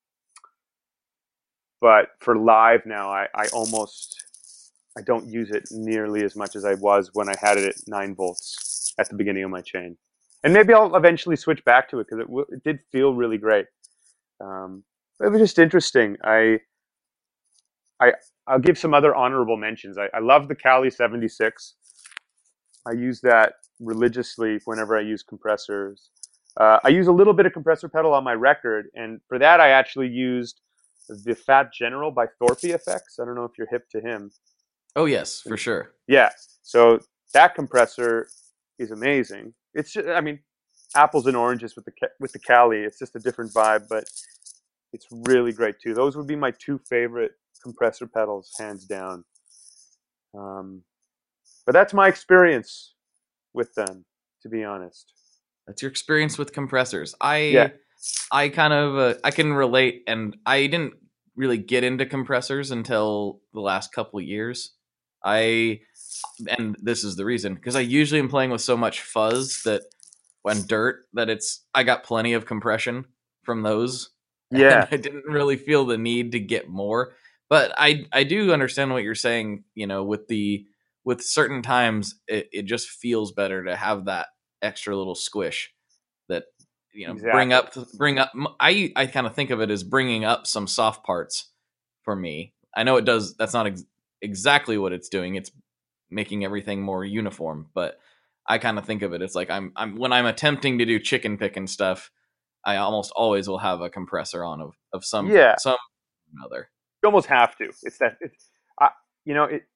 but for live now, I, I almost, I don't use it nearly as much as I was when I had it at nine volts at the beginning of my chain. And maybe I'll eventually switch back to it because it, w- it did feel really great. Um, it was just interesting. I, I, I'll give some other honorable mentions. I, I love the Cali seventy-six. I use that religiously whenever I use compressors. Uh, I use a little bit of compressor pedal on my record, and for that I actually used the Fat General by Thorpe Effects. I don't know if you're hip to him. Oh yes, for sure. Yeah. So that compressor is amazing. It's just, I mean, apples and oranges with the with the Cali. It's just a different vibe, but it's really great too. Those would be my two favorite compressor pedals, hands down. Um, but that's my experience with them, to be honest. That's your experience with compressors. I Yeah. I kind of uh, I can relate, and I didn't really get into compressors until the last couple of years. I and this is the reason, because I usually am playing with so much fuzz that when dirt that it's I got plenty of compression from those. Yeah. And I didn't really feel the need to get more. But I I do understand what you're saying, you know, with the with certain times it, it just feels better to have that extra little squish that, you know, Exactly. bring up bring up I I kind of think of it as bringing up some soft parts for me. I know it does, that's not ex- exactly what it's doing. It's making everything more uniform, but I kind of think of it as like I'm I'm when I'm attempting to do chicken picking stuff, I almost always will have a compressor on of, of some Yeah. some other. You almost have to. It's that. It's, I, you know, it.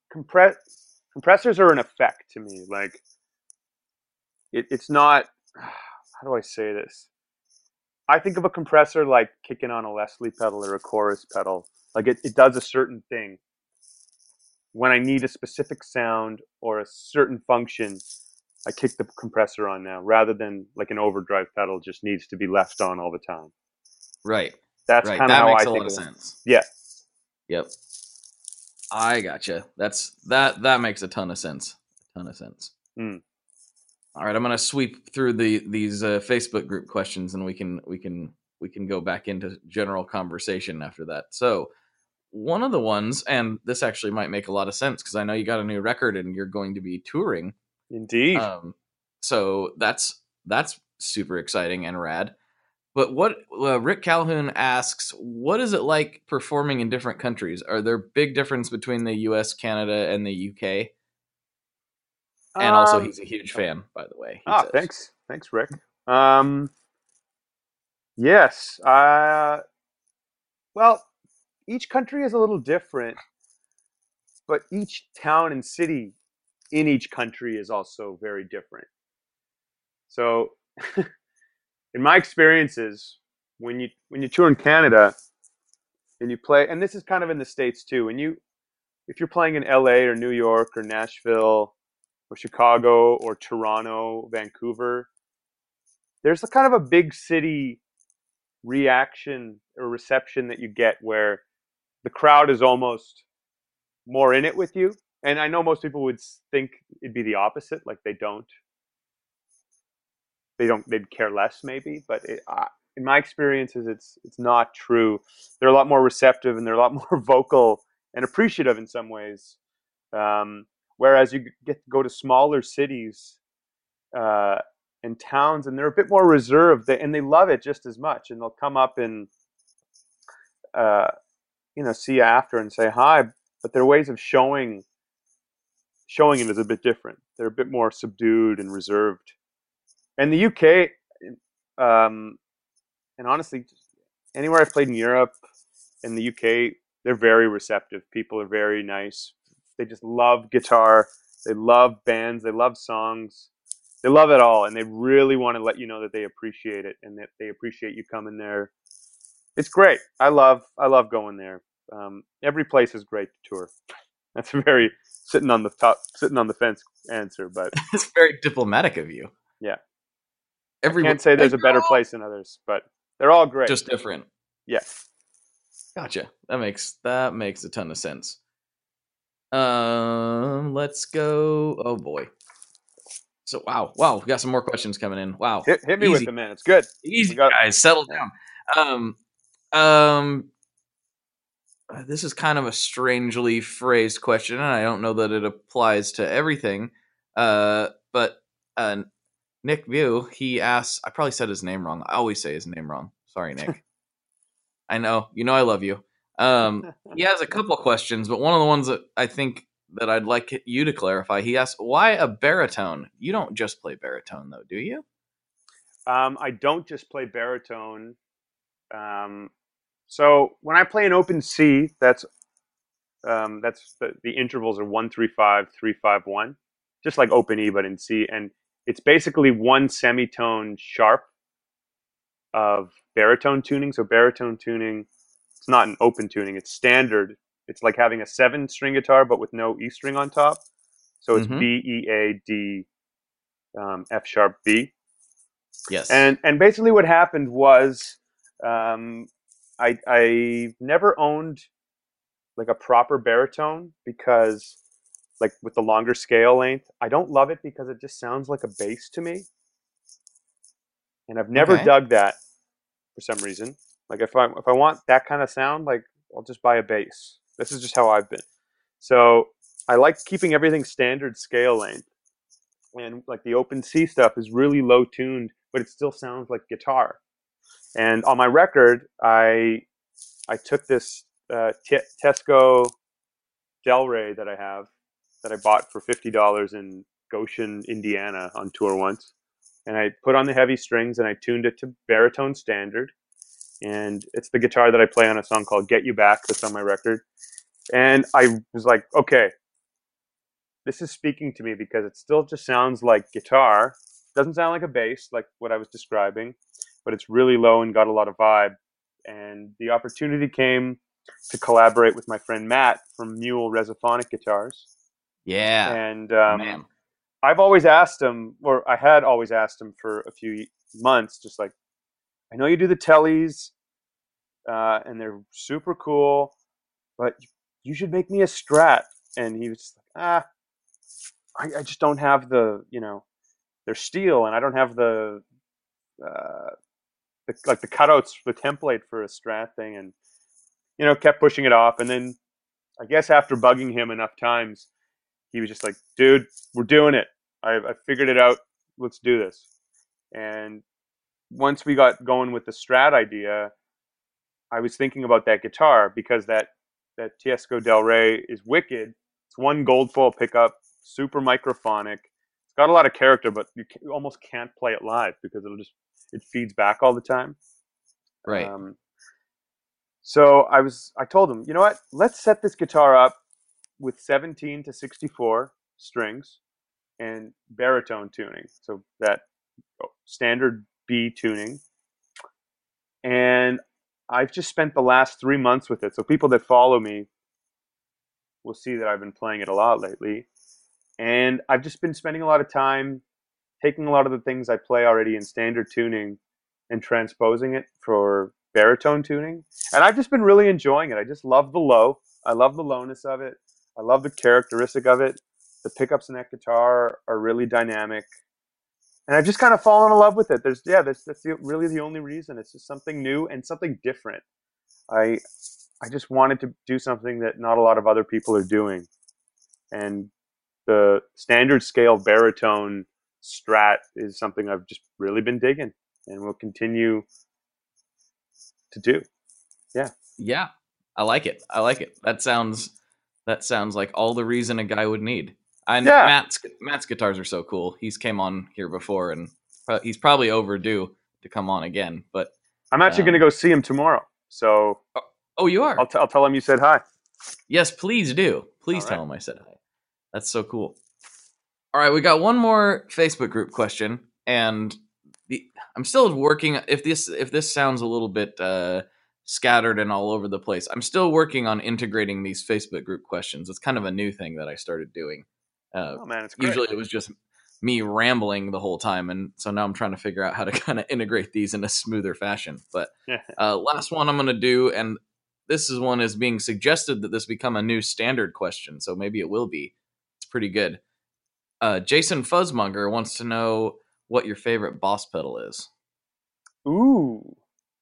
compress compressors are an effect to me. Like it, it's not. How do I say this? I think of a compressor like kicking on a Leslie pedal or a chorus pedal. Like it, it does a certain thing. When I need a specific sound or a certain function, I kick the compressor on now, rather than like an overdrive pedal just needs to be left on all the time. Right. That's right. kind of that how makes I a think lot of of it. sense. Yeah. Yep. I gotcha. That's that. That makes a ton of sense. A ton of sense. Mm. All right, I'm gonna sweep through the these uh, Facebook group questions, and we can we can we can go back into general conversation after that. So, one of the ones, and this actually might make a lot of sense because I know you got a new record and you're going to be touring. Indeed. Um, so that's that's super exciting and rad. But what uh, Rick Calhoun asks, what is it like performing in different countries? Are there big difference between the U S, Canada, and the U K? And also, Um, he's a huge fan, by the way. He ah, says. thanks. Thanks, Rick. Um, yes. Uh, well, each country is a little different, but each town and city in each country is also very different. So, in my experiences, when you when you tour in Canada and you play, and this is kind of in the States too, when you if you're playing in L A or New York or Nashville or Chicago or Toronto, Vancouver, there's a kind of a big city reaction or reception that you get where the crowd is almost more in it with you. And I know most people would think it'd be the opposite, like they don't, they don't, they'd care less maybe. But it, uh, in my experiences, it's it's not true. They're a lot more receptive and they're a lot more vocal and appreciative in some ways. Um, whereas you get to go to smaller cities uh, and towns, and they're a bit more reserved, they, and they love it just as much. And they'll come up and uh, you know see you after and say hi, but their ways of showing showing it is a bit different. They're a bit more subdued and reserved. And the U K, um, and honestly, anywhere I've played in Europe and the U K, they're very receptive. People are very nice. They just love guitar. They love bands. They love songs. They love it all, and they really want to let you know that they appreciate it and that they appreciate you coming there. It's great. I love I love going there. Um, every place is great to tour. That's a very sitting on the top, sitting on the fence answer, but It's very diplomatic of you. yeah, Every I can't say there's a better place than others, but they're all great. just different. Yeah. Gotcha. That makes that makes a ton of sense. Um, let's go. Oh boy. So wow, wow, we got some more questions coming in. Wow, Hit, hit me Easy. with them, man. It's good. Easy, We got- guys, settle Yeah. down. Um, um, uh, this is kind of a strangely phrased question, and I don't know that it applies to everything. Uh, but uh, Nick View, he asks. I probably said his name wrong. I always say his name wrong. Sorry, Nick. I know, you know, I love you. Um, he has a couple questions, but one of the ones that I think that I'd like you to clarify. He asks, "Why a baritone? You don't just play baritone, though, do you?" Um, I don't just play baritone. Um, so when I play an open C, that's um, that's the, the intervals are one three five three five one, just like open E but in C, and it's basically one semitone sharp of baritone tuning. So baritone tuning, it's not an open tuning; it's standard. It's like having a seven string guitar but with no E string on top. So it's Mhm. B E A D um, F sharp B. Yes. And and basically what happened was um, I I never owned like a proper baritone because like with the longer scale length, I don't love it because it just sounds like a bass to me. And I've never Okay. dug that for some reason. Like if I if I want that kind of sound, like I'll just buy a bass. This is just how I've been. So I like keeping everything standard scale length. And like the open C stuff is really low tuned, but it still sounds like guitar. And on my record, I I took this uh, T- Tesco Delray that I have that I bought for fifty dollars in Goshen, Indiana on tour once. And I put on the heavy strings and I tuned it to baritone standard. And it's the guitar that I play on a song called Get You Back that's on my record. And I was like, okay, this is speaking to me because it still just sounds like guitar. Doesn't sound like a bass, like what I was describing, but it's really low and got a lot of vibe. And the opportunity came to collaborate with my friend Matt from Mule Resophonic Guitars. Yeah, And um, man. I've always asked him, or I had always asked him for a few months, just like, I know you do the tellies, uh, and they're super cool, but you should make me a Strat. And he was like, ah, I, I just don't have the, you know, they're steel, and I don't have the, uh, the like the cutouts, the template for a Strat thing, and you know, kept pushing it off. And then I guess after bugging him enough times, he was just like, dude, we're doing it. I, I figured it out. Let's do this. And once we got going with the Strat idea, I was thinking about that guitar because that, that Teisco Del Rey is wicked. It's one gold foil pickup, super microphonic. It's got a lot of character, but you, can, you almost can't play it live because it'll just, it feeds back all the time. Right. Um, so I was, I told him, you know what, let's set this guitar up with seventeen to sixty-four strings and baritone tuning. So that standard B tuning. And I've just spent the last three months with it. So people that follow me will see that I've been playing it a lot lately. And I've just been spending a lot of time taking a lot of the things I play already in standard tuning and transposing it for baritone tuning. And I've just been really enjoying it. I just love the low. I love the lowness of it. I love the characteristic of it. The pickups in that guitar are really dynamic. And I've just kind of fallen in love with it. There's, yeah, that's, that's the, really the only reason. It's just something new and something different. I, I just wanted to do something that not a lot of other people are doing. And the standard scale baritone Strat is something I've just really been digging and will continue to do. Yeah. Yeah. I like it. I like it. That sounds that sounds like all the reason a guy would need. And Yeah. Matt's Matt's guitars are so cool. He's came on here before, and pro- he's probably overdue to come on again. But I'm actually um, going to go see him tomorrow. So oh, you are? I'll, t- I'll tell him you said hi. Yes, please do. Please All tell right. him I said hi. That's so cool. All right, we got one more Facebook group question, and the, I'm still working. If this if this sounds a little bit uh, scattered and all over the place, I'm still working on integrating these Facebook group questions. It's kind of a new thing that I started doing. Uh, Oh, man, it's great. usually, it was just me rambling the whole time, and so now I'm trying to figure out how to kind of integrate these in a smoother fashion. But uh, last one I'm going to do, and this is one is being suggested that this become a new standard question, so maybe it will be. It's pretty good. Uh, Jason Fuzzmonger wants to know what your favorite Boss pedal is. Ooh.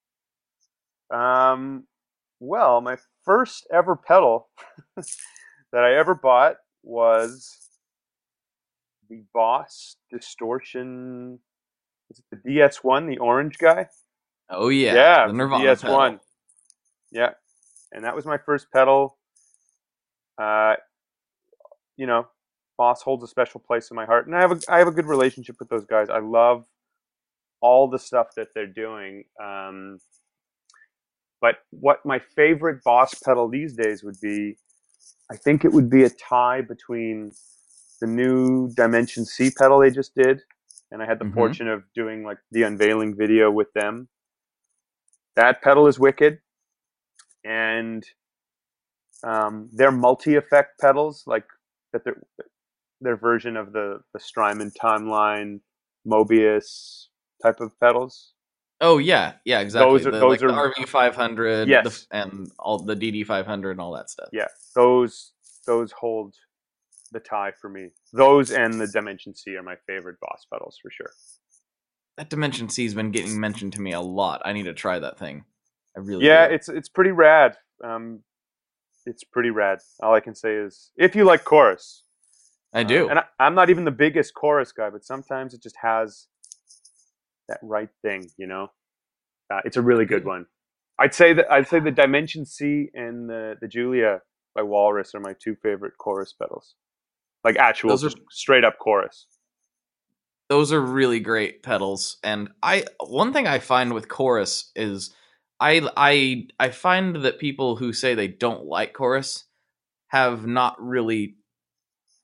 Um. Well, my first ever pedal that I ever bought was the Boss Distortion. Is it the D S one, the orange guy? Oh yeah, Yeah, the the Nirvana D S one. pedal. Yeah, and that was my first pedal. Uh, you know, Boss holds a special place in my heart, and I have a I have a good relationship with those guys. I love all the stuff that they're doing. Um, but what my favorite Boss pedal these days would be, I think it would be a tie between the new Dimension C pedal they just did, and I had the Mhm. fortune of doing like the unveiling video with them. That pedal is wicked, and um, their multi-effect pedals, like that, their their version of the the Strymon Timeline Mobius type of pedals. Oh yeah, yeah, exactly. Those are- the, those like the are- R V five hundred, Yes. the, and all the D D five hundred and all that stuff. Yeah, those those hold the tie for me. Those and the Dimension C are my favorite Boss pedals for sure. That Dimension C has been getting mentioned to me a lot. I need to try that thing. I really Yeah, do. it's it's pretty rad. Um, it's pretty rad. All I can say is, if you like chorus, I uh, do. and I, I'm not even the biggest chorus guy, but sometimes it just has that right thing, you know. Uh, it's a really good one. I'd say that I'd say the Dimension C and the the Julia by Walrus are my two favorite chorus pedals, like actual, Those are- just straight up chorus. Those are really great pedals, and I one thing I find with chorus is I I I find that people who say they don't like chorus have not really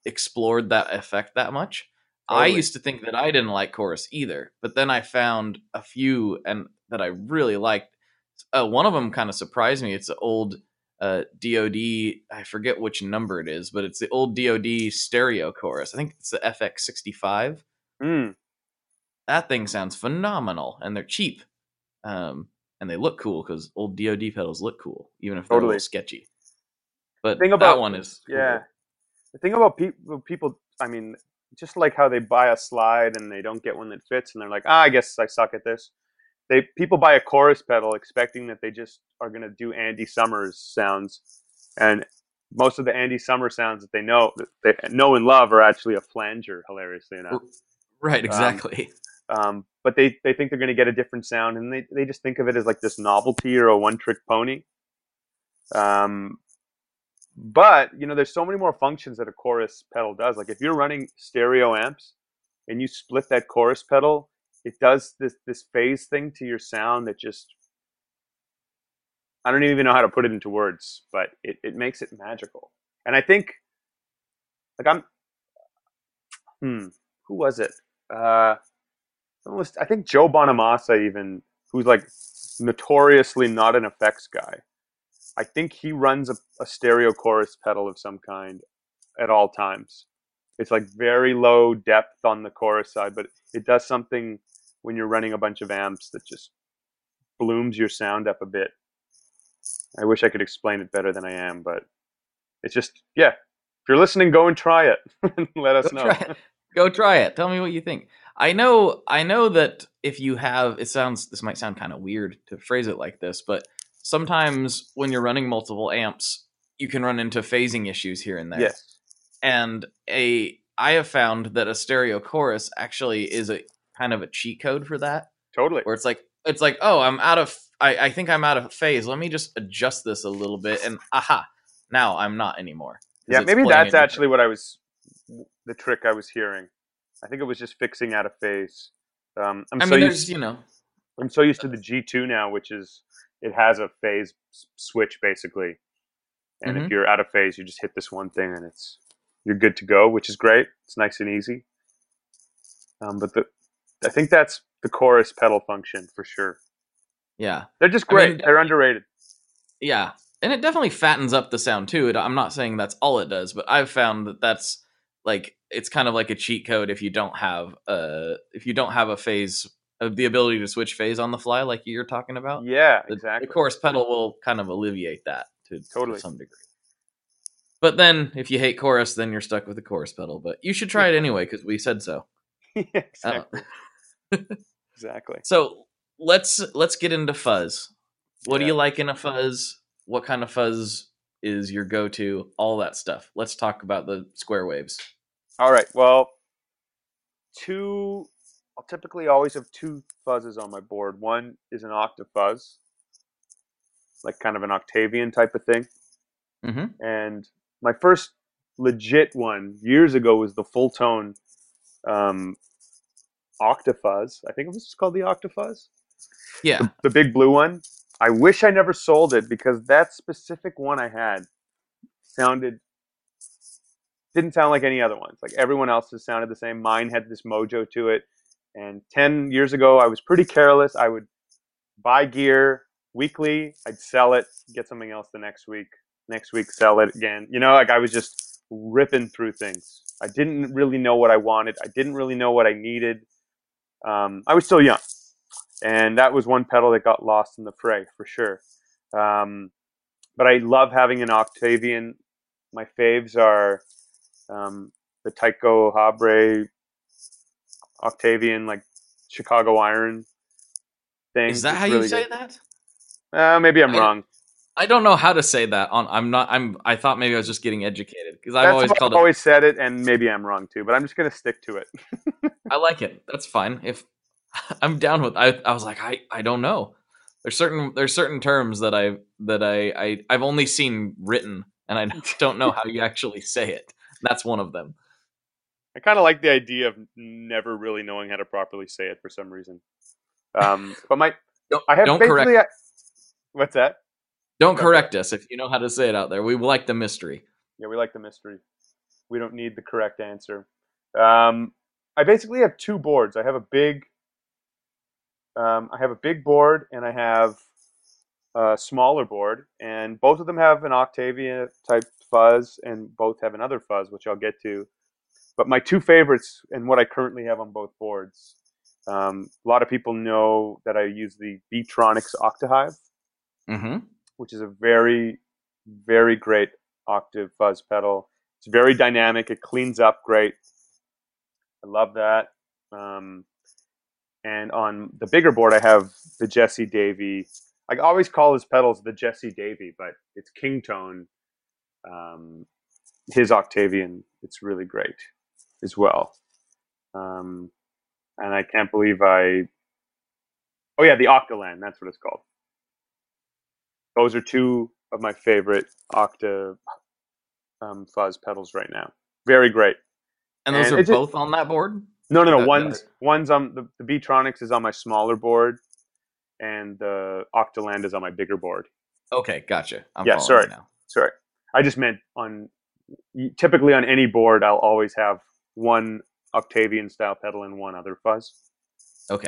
explored that effect that much. Totally. I used to think that I didn't like chorus either, but then I found a few and that I really liked. Uh, one of them kind of surprised me. It's an old uh, D O D. I forget which number it is, but it's the old D O D stereo chorus. I think it's the F X sixty-five. Mm. That thing sounds phenomenal, and they're cheap, um, and they look cool because old D O D pedals look cool, even if they're Totally. a little sketchy. But Thing about that one is cool. yeah. The thing about people, people, I mean, just like how they buy a slide and they don't get one that fits, and they're like, ah, I guess I suck at this. They people buy a chorus pedal expecting that they just are going to do Andy Summers sounds, and most of the Andy Summers sounds that they know that they know and love are actually a flanger. Hilariously enough, right? Exactly. Um, um, but they they think they're going to get a different sound, and they they just think of it as like this novelty or a one trick pony. Um, but you know, there's so many more functions that a chorus pedal does. Like if you're running stereo amps and you split that chorus pedal, it does this this phase thing to your sound that just, I don't even know how to put it into words, but it, it makes it magical. And I think, like I'm, hmm, who was it? Uh, almost, I think Joe Bonamassa even, who's like notoriously not an effects guy. I think he runs a, a stereo chorus pedal of some kind at all times. It's like very low depth on the chorus side, but it does something when you're running a bunch of amps that just blooms your sound up a bit. I wish I could explain it better than I am, but it's just, yeah. If you're listening, go and try it. Let us Go know. Try it. Go try it. Tell me what you think. I know I know that if you have, it sounds, this might sound kind of weird to phrase it like this, but sometimes when you're running multiple amps, you can run into phasing issues here and there. Yes. And a I have found that a stereo chorus actually is a kind of a cheat code for that. Totally. Where it's like it's like, oh, I'm out of I, I think I'm out of phase. Let me just adjust this a little bit, and aha, now I'm not anymore. Yeah, maybe that's actually what I was, the trick I was hearing. I think it was just fixing out of phase. Um, I'm I so mean, used, there's, you know, I'm so used to the G two now, which is, it has a phase switch basically. And Mhm. if you're out of phase, you just hit this one thing and it's, you're good to go, which is great. It's nice and easy. Um, but the, I think that's the chorus pedal function for sure. yeah, They're just I great. mean, They're underrated. yeah, and it definitely fattens up the sound too. It, I'm not saying that's all it does, but I've found that that's like, it's kind of like a cheat code if you don't have uh if you don't have a phase, uh, the ability to switch phase on the fly, like you're talking about. Yeah, The, exactly. the chorus pedal will kind of alleviate that to, Totally. to some degree. But then, if you hate chorus, then you're stuck with the chorus pedal. But you should try it anyway because we said so. Yeah, exactly. Uh, Exactly. so let's let's get into fuzz. What do Yeah. you like in a fuzz? What kind of fuzz is your go-to? All that stuff. Let's talk about the square waves. All right. Well, two. I'll typically always have two fuzzes on my board. One is an octave fuzz, like kind of an Octavian type of thing. Mm-hmm. And my first legit one years ago was the full tone um, Octafuzz. I think it was just called the Octafuzz. Yeah. The, the big blue one. I wish I never sold it because that specific one I had sounded, didn't sound like any other ones. Like everyone else's sounded the same. Mine had this mojo to it. And ten years ago, I was pretty careless. I would buy gear weekly. I'd sell it, get something else the next week. Next week, sell it again. You know, like I was just ripping through things. I didn't really know what I wanted. I didn't really know what I needed. Um, I was still young. And that was one pedal that got lost in the fray, for sure. Um, but I love having an Octavian. My faves are um, the Tycho Habre Octavian, like Chicago Iron thing. Is that It's how really you say good. that? Uh, maybe I'm I- wrong. I don't know how to say that. On I'm not. I'm. I thought maybe I was just getting educated because I've That's always how called I've it. always said it, and maybe I'm wrong too, but I'm just going to stick to it. I like it. That's fine. If I'm down with, I I was like, I I don't know. There's certain there's certain terms that I that I, I I've only seen written, and I don't know how you actually say it. That's one of them. I kind of like the idea of never really knowing how to properly say it for some reason. Um, but my, Don't, I have don't basically. correct. I, what's that? Don't Go correct us if you know how to say it out there. We like the mystery. Yeah, we like the mystery. We don't need the correct answer. Um, I basically have two boards. I have a big, um, I have a big board, and I have a smaller board, and both of them have an Octavia type fuzz, and both have another fuzz, which I'll get to. But my two favorites, and what I currently have on both boards, um, a lot of people know that I use the Beatronics Octahive, Mm-hmm. which is a very, very great octave fuzz pedal. It's very dynamic. It cleans up great. I love that. Um, and on the bigger board, I have the Jesse Davy. I always call his pedals the Jesse Davy, but it's King Tone. Um, his Octavian, it's really great as well. Um, and I can't believe I... Oh yeah, the Octaland, that's what it's called. Those are two of my favorite octave um, fuzz pedals right now. Very great. And those And are it just- both on that board? No, no, no. Uh, One's uh, one's on the, the Beatronics is on my smaller board, and the Octaland is on my bigger board. Okay, gotcha. I'm Yeah, following sorry. you now. Sorry, I just meant on. Typically on any board, I'll always have one Octavian style pedal and one other fuzz. Okay.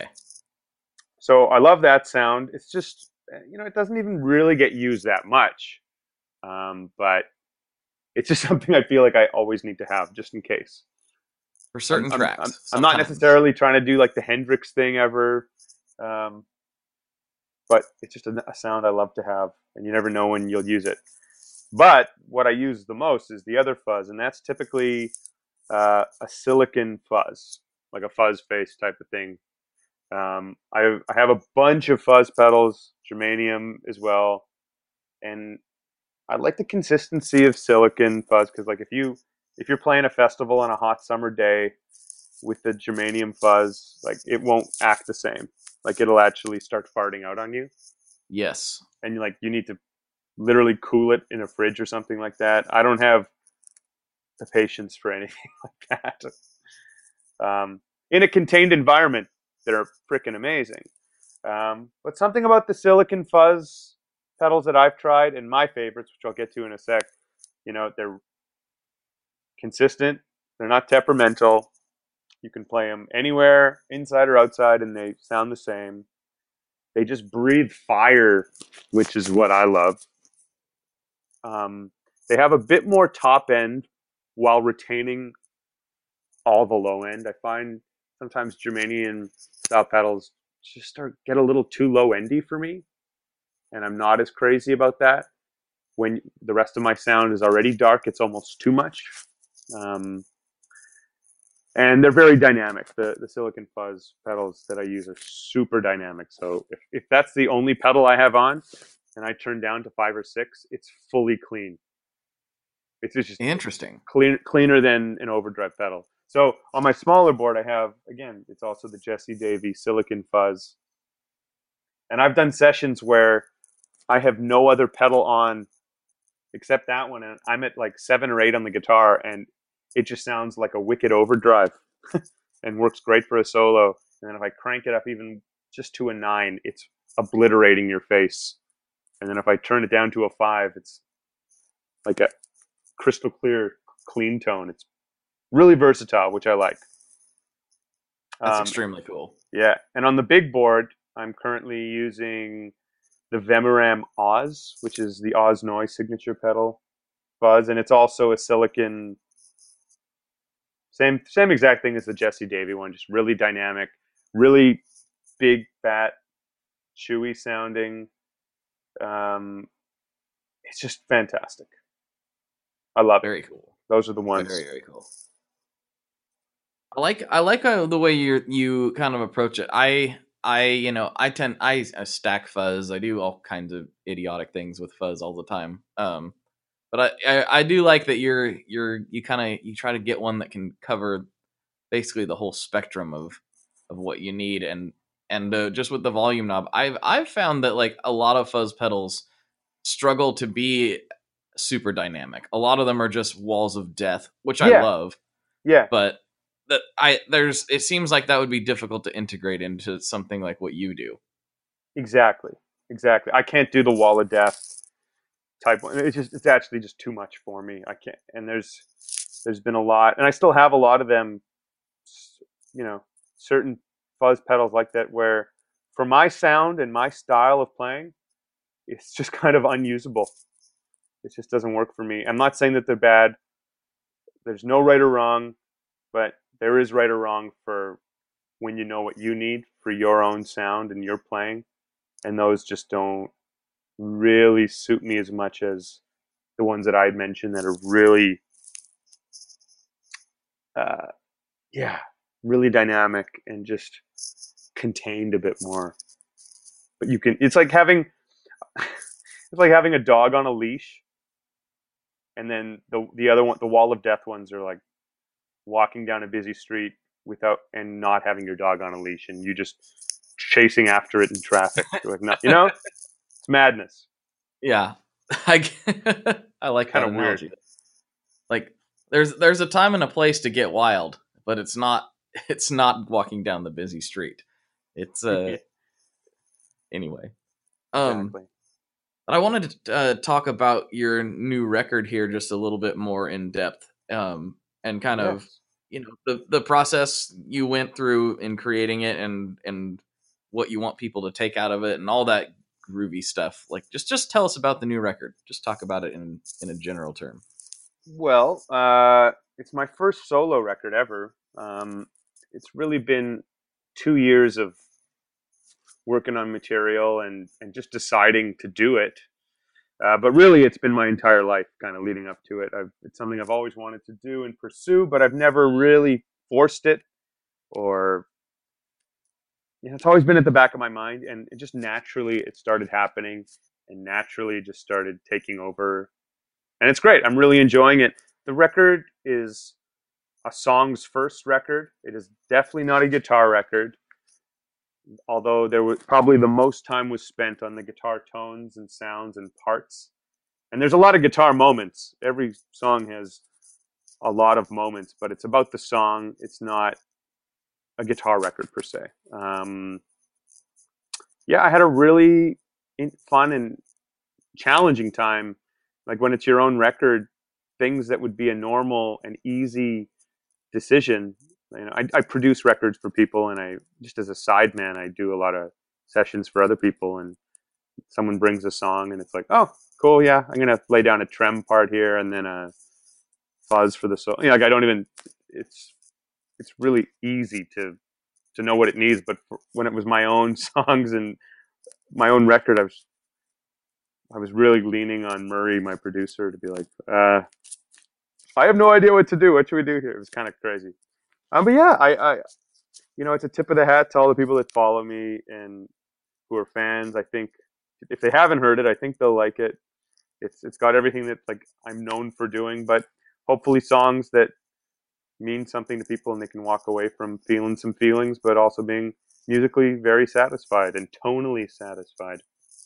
So I love that sound. It's just, you know, it doesn't even really get used that much, um, but it's just something I feel like I always need to have just in case. For certain I'm, I'm- tracks. I'm, I'm not sometimes. necessarily trying to do like the Hendrix thing ever, um, but it's just a, a sound I love to have, and you never know when you'll use it. But what I use the most is the other fuzz, and that's typically uh, a silicon fuzz, like a fuzz face type of thing. Um, I, I have a bunch of fuzz pedals, germanium as well, and I like the consistency of silicon fuzz because, like, if you if you're playing a festival on a hot summer day with the germanium fuzz, like, it won't act the same. Like, it'll actually start farting out on you, Yes. and you like you need to literally cool it in a fridge or something like that. I don't have the patience for anything like that. Um, in a contained environment, they're freaking amazing. Um, but something about the silicon fuzz pedals that I've tried, and my favorites, which I'll get to in a sec, you know, they're consistent. They're not temperamental. You can play them anywhere, inside or outside, and they sound the same. They just breathe fire, which is what I love. Um, they have a bit more top end while retaining all the low end. I find sometimes Germanium style pedals just start get a little too low endy for me, and I'm not as crazy about that. When the rest of my sound is already dark, it's almost too much. Um, and they're very dynamic. The the silicon fuzz pedals that I use are super dynamic. So if, if that's the only pedal I have on, and I turn down to five or six, it's fully clean. It's just Interesting. clean, cleaner than an overdrive pedal. So on my smaller board, I have, again, it's also the Jesse Davy silicon fuzz. And I've done sessions where I have no other pedal on except that one. And I'm at like seven or eight on the guitar, and it just sounds like a wicked overdrive and works great for a solo. And then if I crank it up even just to a nine, it's obliterating your face. And then if I turn it down to a five, it's like a crystal clear, clean tone. It's really versatile, which I like. That's Um, extremely cool. Yeah. And on the big board, I'm currently using the Vemoram Oz, which is the Oz Noise signature pedal fuzz. And it's also a silicon, same same exact thing as the Jesse Davy one, just really dynamic, really big, fat, chewy sounding. Um, it's just fantastic. I love it. Very cool. Those are the ones. Very, very cool. I like I like uh, the way you you kind of approach it. I I you know I tend I, I stack fuzz. I do all kinds of idiotic things with fuzz all the time. Um, but I, I, I do like that you're you're you kind of you try to get one that can cover basically the whole spectrum of of what you need, and and uh, just with the volume knob, I've I've found that like a lot of fuzz pedals struggle to be super dynamic. A lot of them are just walls of death, which I Yeah. love. Yeah. But that I there's it seems like that would be difficult to integrate into something like what you do. Exactly. Exactly. I can't do the wall of death type one. It's just it's actually just too much for me. I can't. And there's There's been a lot, and I still have a lot of them, you know, certain fuzz pedals like that where for my sound and my style of playing, it's just kind of unusable. It just doesn't work for me. I'm not saying that they're bad. There's no right or wrong, but there is right or wrong for when you know what you need for your own sound and your playing. And those just don't really suit me as much as the ones that I had mentioned that are really, uh, yeah, really dynamic and just contained a bit more. But you can, it's like having, it's like having a dog on a leash. And then the the other one, the wall of death ones are like walking down a busy street without and not having your dog on a leash, and you just chasing after it in traffic. You're like, no, you know, it's madness. Yeah, I I like that analogy. Like, there's there's a time and a place to get wild, but it's not it's not walking down the busy street. It's uh anyway. Um, Exactly. But I wanted to uh, talk about your new record here just a little bit more in depth, um, and kind of, Yes. you know, the, the process you went through in creating it, and and what you want people to take out of it, and all that groovy stuff. Like, just just tell us about the new record. Just talk about it in in a general term. Well, uh, it's my first solo record ever. Um, it's really been two years of working on material and, and just deciding to do it. Uh, but really, it's been my entire life kind of leading up to it. I've, it's something I've always wanted to do and pursue, but I've never really forced it or, you know, it's always been at the back of my mind. And it just naturally, it started happening and naturally just started taking over. And it's great. I'm really enjoying it. The record is a songs first record. It is definitely not a guitar record. Although there was probably the most time was spent on the guitar tones and sounds and parts. And there's a lot of guitar moments. Every song has a lot of moments, but it's about the song. It's not a guitar record per se. Um, yeah, I had a really fun and challenging time. Like when it's your own record, things that would be a normal and easy decision. You know, I, I produce records for people, and I just as a sideman, I do a lot of sessions for other people. And someone brings a song, and it's like, oh, cool, yeah, I'm gonna lay down a trem part here, and then a fuzz for the solo. You know, like I don't even. It's it's really easy to to know what it needs. But for, when it was my own songs and my own record, I was I was really leaning on Murray, my producer, to be like, uh, I have no idea what to do. What should we do here? It was kind of crazy. Um, but yeah, I, I, you know, it's a tip of the hat to all the people that follow me and who are fans. I think if they haven't heard it, I think they'll like it. It's it's got everything that like I'm known for doing, but hopefully songs that mean something to people and they can walk away from feeling some feelings, but also being musically very satisfied and tonally satisfied.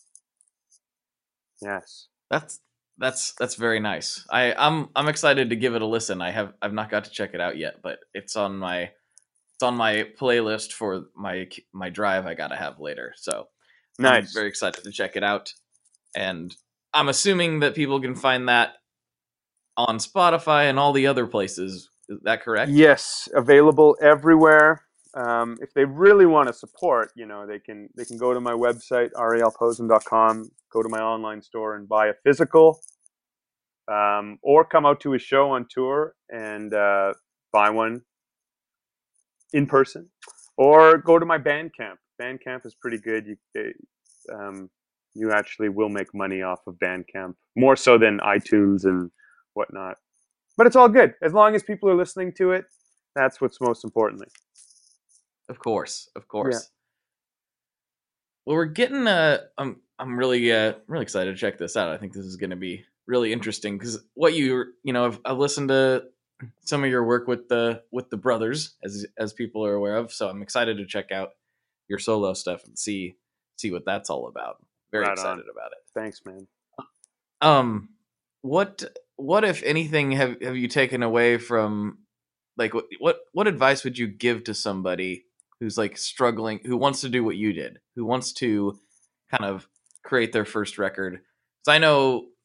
Yes, That's that's that's very nice. I I'm I'm excited to give it a listen. I have I've not got to check it out yet, but it's on my it's on my playlist for my my drive I gotta have later. So nice. I'm very excited to check it out, and I'm assuming that people can find that on Spotify and all the other places. Is that correct? Yes, available everywhere. Um, if they really want to support, you know, they can they can go to my website, ariel posen dot com, go to my online store and buy a physical, um, or come out to a show on tour and uh, buy one in person, or go to my Bandcamp. Bandcamp is pretty good. You they, um, you actually will make money off of Bandcamp, more so than iTunes and whatnot. But it's all good. As long as people are listening to it, that's what's most importantly. Of course, of course. Yeah. Well, we're getting. Uh, I'm I'm really uh really excited to check this out. I think this is going to be really interesting because what you you know I've, I've listened to some of your work with the with the brothers, as as people are aware of. So I'm excited to check out your solo stuff and see see what that's all about. Very right excited on. About it. Thanks, man. Um, what what if anything have have you taken away from, like, what what what advice would you give to somebody who's like struggling, who wants to do what you did, who wants to kind of create their first record? Because I know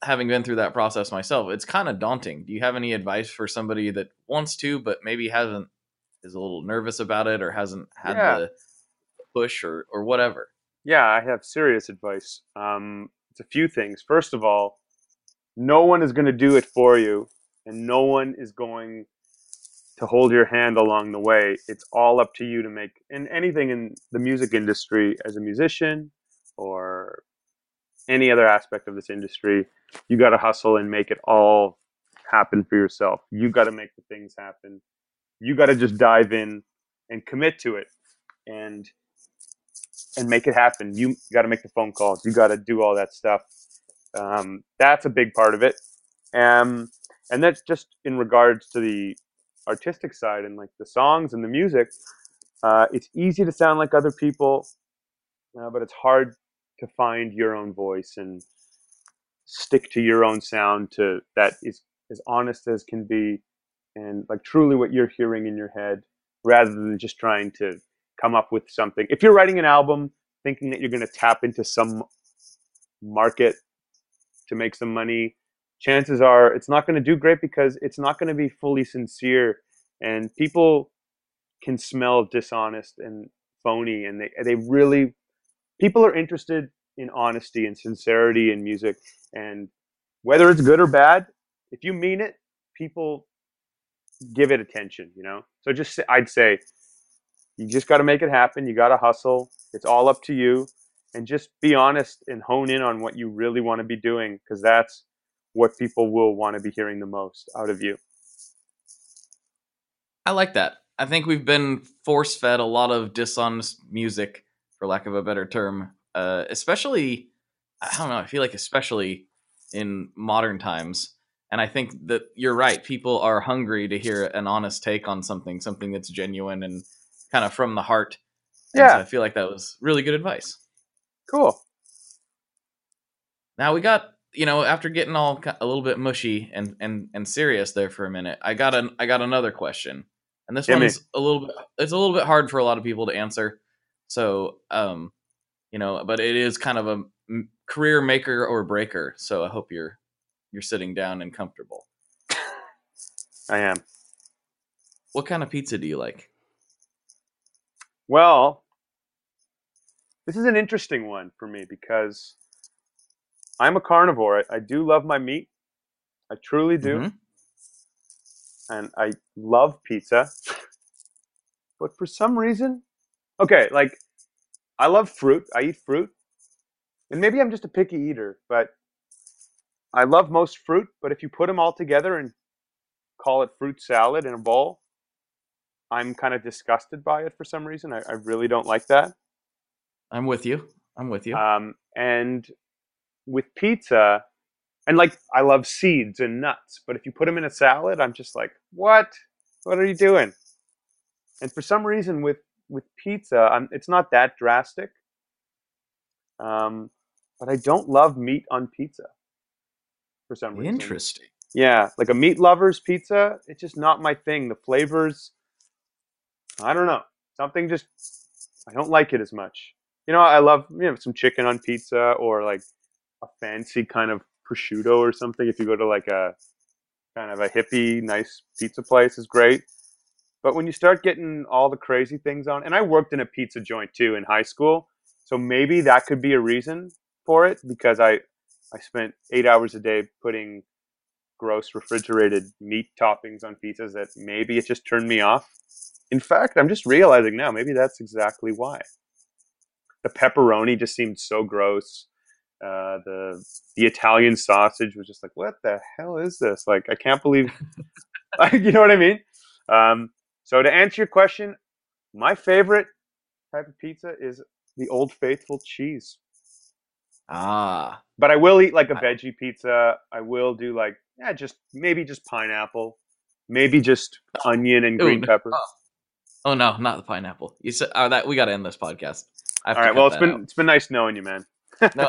having been through that process myself, it's kind of daunting. Do you have any advice for somebody that wants to, but maybe hasn't, is a little nervous about it, or hasn't had Yeah. the push or, or whatever? Yeah, I have serious advice. Um, it's a few things. First of all, no one is going to do it for you, and no one is going to hold your hand along the way. It's all up to you to make, and anything in the music industry as a musician or any other aspect of this industry, you got to hustle and make it all happen for yourself. You got to make the things happen. You got to just dive in and commit to it and and make it happen. You got to make the phone calls. You got to do all that stuff. Um, that's a big part of it. Um, and that's just in regards to the artistic side and like the songs and the music. Uh, it's easy to sound like other people, uh, but it's hard to find your own voice and stick to your own sound to that is as honest as can be and like truly what you're hearing in your head, rather than just trying to come up with something. If you're writing an album thinking that you're going to tap into some market to make some money, chances are it's not going to do great because it's not going to be fully sincere, and people can smell dishonest and phony, and they they really people are interested in honesty and sincerity in music, and whether it's good or bad, if you mean it, people give it attention, you know? So just I'd say you just got to make it happen. You got to hustle. It's all up to you, and just be honest and hone in on what you really want to be doing, because that's what people will want to be hearing the most out of you. I like that. I think we've been force-fed a lot of dishonest music, for lack of a better term, uh, especially, I don't know, I feel like especially in modern times. And I think that you're right. People are hungry to hear an honest take on something, something that's genuine and kind of from the heart. And Yeah. so I feel like that was really good advice. Cool. Now we got, you know, after getting all a little bit mushy and, and, and serious there for a minute, I got an I got another question. And this Give me. one's a little bit, it's a little bit hard for a lot of people to answer. So, um, you know, but it is kind of a m- career maker or breaker. So I hope you're, you're sitting down and comfortable. I am. What kind of pizza do you like? Well, this is an interesting one for me because I'm a carnivore. I, I do love my meat. I truly do. Mm-hmm. And I love pizza. But for some reason, okay, like I love fruit. I eat fruit. And maybe I'm just a picky eater, but I love most fruit. But if you put them all together and call it fruit salad in a bowl, I'm kind of disgusted by it for some reason. I, I really don't like that. I'm with you. I'm with you. Um, and with pizza, and like I love seeds and nuts, but if you put them in a salad, I'm just like, what? What are you doing? And for some reason, with with pizza, I'm, it's not that drastic. Um, but I don't love meat on pizza for some reason. Interesting. Yeah, like a meat lover's pizza, it's just not my thing. The flavors, I don't know. Something just, I don't like it as much. You know, I love, you know, some chicken on pizza, or like a fancy kind of prosciutto or something. If you go to like a kind of a hippie, nice pizza place, is great. But when you start getting all the crazy things on, and I worked in a pizza joint too in high school, so maybe that could be a reason for it, because I, I spent eight hours a day putting gross refrigerated meat toppings on pizzas that maybe it just turned me off. In fact, I'm just realizing now, maybe that's exactly why. The pepperoni just seemed so gross. Uh, the the Italian sausage was just like, what the hell is this? Like, I can't believe, like, you know what I mean? Um, so to answer your question, my favorite type of pizza is the Old Faithful cheese. Ah. But I will eat like a veggie pizza. I will do like, yeah, just maybe just pineapple, maybe just onion and green Ooh, pepper. Oh. oh no, not the pineapple. You said oh, that we got to end this podcast. I have All to right. cut Well, it's that been out. it's been nice knowing you, man. no,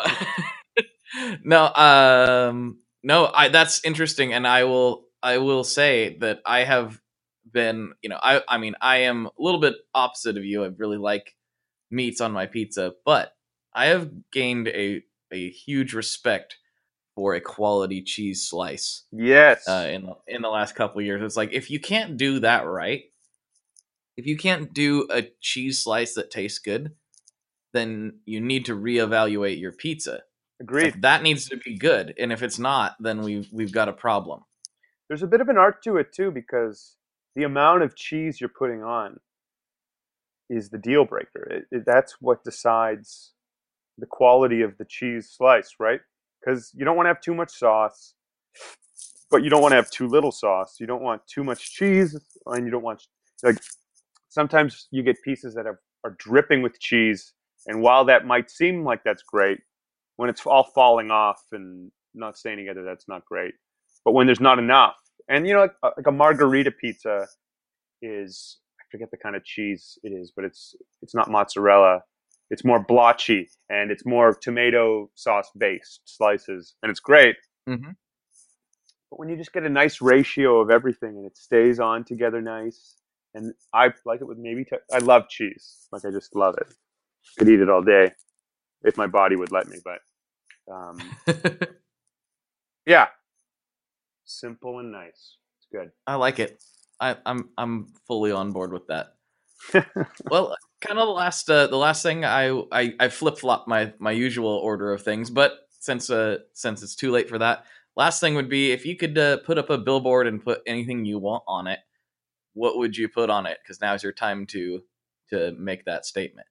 no, um, no. I that's interesting, and I will I will say that I have been, you know, I I mean, I am a little bit opposite of you. I really like meats on my pizza, but I have gained a a huge respect for a quality cheese slice. Yes. Uh, in in the last couple of years, it's like if you can't do that right, if you can't do a cheese slice that tastes good, then you need to reevaluate your pizza. Agreed. Like, that needs to be good, and if it's not, then we've we've got a problem. There's a bit of an art to it too, because the amount of cheese you're putting on is the deal breaker. It, it, that's what decides the quality of the cheese slice, right? Because you don't want to have too much sauce, but you don't want to have too little sauce. You don't want too much cheese, and you don't want, like, sometimes you get pieces that are, are dripping with cheese, and while that might seem like that's great, when it's all falling off and not staying together, that's not great. But when there's not enough, and you know, like, like a margarita pizza is, I forget the kind of cheese it is, but it's it's not mozzarella. It's more blotchy, and it's more tomato sauce based slices, and it's great. Mm-hmm. But when you just get a nice ratio of everything and it stays on together nice, and I like it with maybe, t- I love cheese. Like, I just love it. Could eat it all day if my body would let me, but um, yeah, simple and nice. It's good. I like it. I, I'm I'm fully on board with that. Well, kind of the last uh, the last thing I I, I flip flop my my usual order of things, but since uh since it's too late for that, last thing would be if you could uh, put up a billboard and put anything you want on it, what would you put on it? Because now's your time to to make that statement.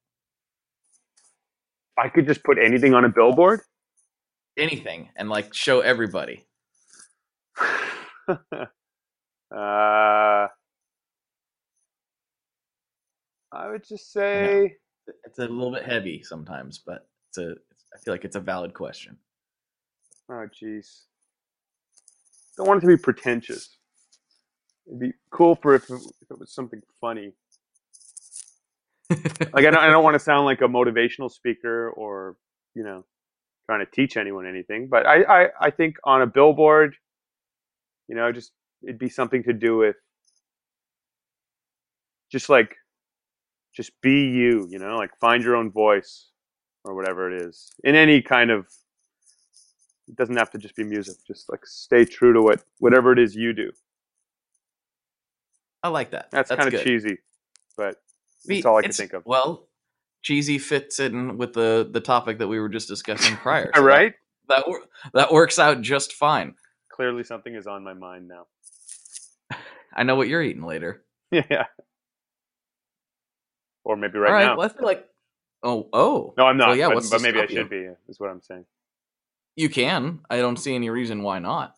I could just put anything on a billboard. Anything, and like show everybody. uh, I would just say it's a little bit heavy sometimes, but it's a. I feel like it's a valid question. Oh, jeez. Don't want it to be pretentious. It'd be cool for if it, if it was something funny. Like, I don't, I don't want to sound like a motivational speaker or, you know, trying to teach anyone anything. But I, I, I think on a billboard, you know, just it'd be something to do with just like, just be you, you know, like find your own voice or whatever it is. In any kind of, it doesn't have to just be music. Just like stay true to what whatever it is you do. I like that. That's, That's kind of good. cheesy, but that's all I can It's- think of. Well, cheesy fits in with the, the topic that we were just discussing prior. All so right. That that, wor- that works out just fine. Clearly, something is on my mind now. I know what you're eating later. Yeah. Or maybe right All right. now. Well, I feel like. Oh, oh. No, I'm not. Well, yeah, but what's but to maybe I stop you? should be. Is what I'm saying. You can. I don't see any reason why not.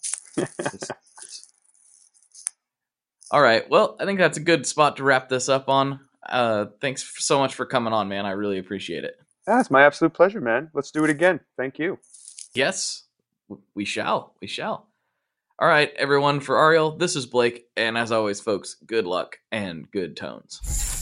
All right. Well, I think that's a good spot to wrap this up on. Uh, thanks so much for coming on, man. I really appreciate it. Yeah, it's my absolute pleasure, man. Let's do it again. Thank you. Yes, we shall. We shall. All right, everyone. For Ariel, this is Blake. And as always, folks, good luck and good tones.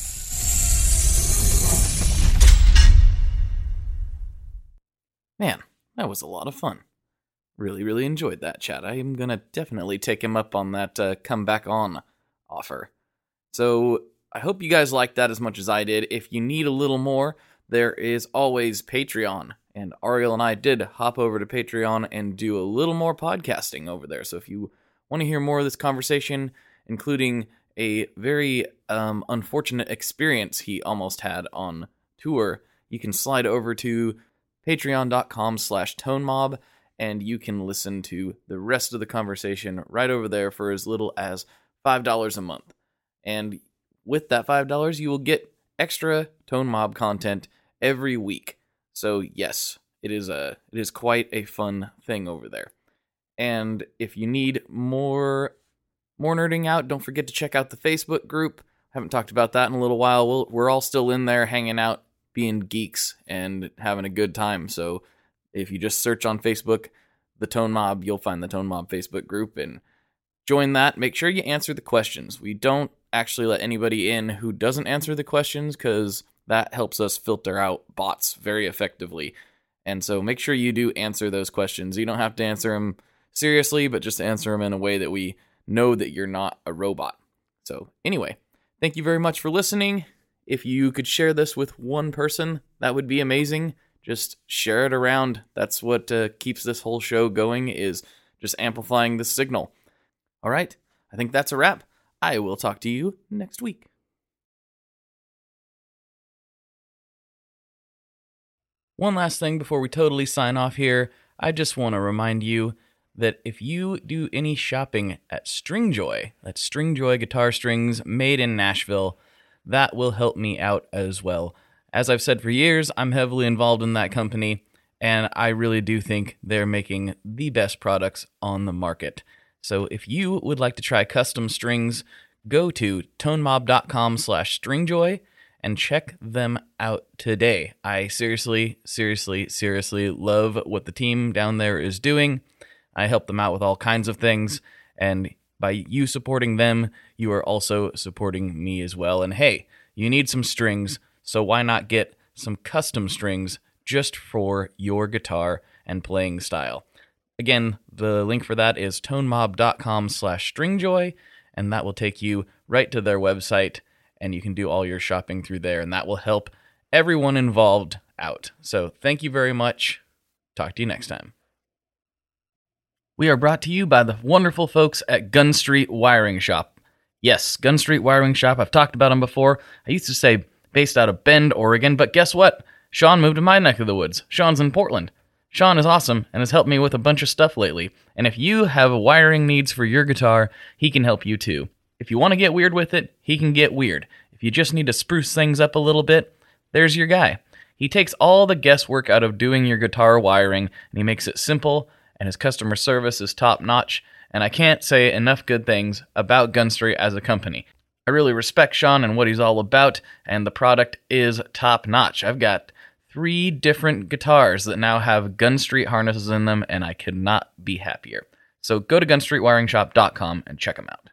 Man, that was a lot of fun. Really, really enjoyed that chat. I am going to definitely take him up on that uh, come back on offer. So I hope you guys liked that as much as I did. If you need a little more, there is always Patreon. And Ariel and I did hop over to Patreon and do a little more podcasting over there. So if you want to hear more of this conversation, including a very um, unfortunate experience he almost had on tour, you can slide over to patreon.com slash tonemob, and you can listen to the rest of the conversation right over there for as little as five dollars a month. And with that five dollars, you will get extra Tone Mob content every week. So yes, it is a it is quite a fun thing over there. And if you need more more nerding out, don't forget to check out the Facebook group. Haven't talked about that in a little while. We'll, we're all still in there hanging out, being geeks and having a good time. So if you just search on Facebook, the Tone Mob, you'll find the Tone Mob Facebook group and join that. Make sure you answer the questions. We don't actually let anybody in who doesn't answer the questions because that helps us filter out bots very effectively. And so make sure you do answer those questions. You don't have to answer them seriously, but just answer them in a way that we know that you're not a robot. So anyway, thank you very much for listening. If you could share this with one person, that would be amazing. just share it around. That's what uh, keeps this whole show going, is just amplifying the signal. All right, I think that's a wrap. I will talk to you next week. One last thing before we totally sign off here. I just want to remind you that if you do any shopping at Stringjoy, that's Stringjoy guitar strings made in Nashville, that will help me out as well. As I've said for years, I'm heavily involved in that company, and I really do think they're making the best products on the market. So if you would like to try custom strings, go to tonemob.com slash stringjoy and check them out today. I seriously, seriously, seriously love what the team down there is doing. I help them out with all kinds of things, and by you supporting them, you are also supporting me as well. And hey, you need some strings, so why not get some custom strings just for your guitar and playing style? Again, the link for that is tonemob.com slash stringjoy, and that will take you right to their website, and you can do all your shopping through there, and that will help everyone involved out. So thank you very much. Talk to you next time. We are brought to you by the wonderful folks at Gun Street Wiring Shop. Yes, Gun Street Wiring Shop. I've talked about them before. I used to say based out of Bend, Oregon, but guess what? Sean moved to my neck of the woods. Sean's in Portland. Sean is awesome and has helped me with a bunch of stuff lately. And if you have wiring needs for your guitar, he can help you too. If you want to get weird with it, he can get weird. If you just need to spruce things up a little bit, there's your guy. He takes all the guesswork out of doing your guitar wiring, and he makes it simple, and his customer service is top-notch, and I can't say enough good things about Gun Street as a company. I really respect Sean and what he's all about, and the product is top-notch. I've got three different guitars that now have Gun Street harnesses in them, and I could not be happier. So go to gun street wiring shop dot com and check them out.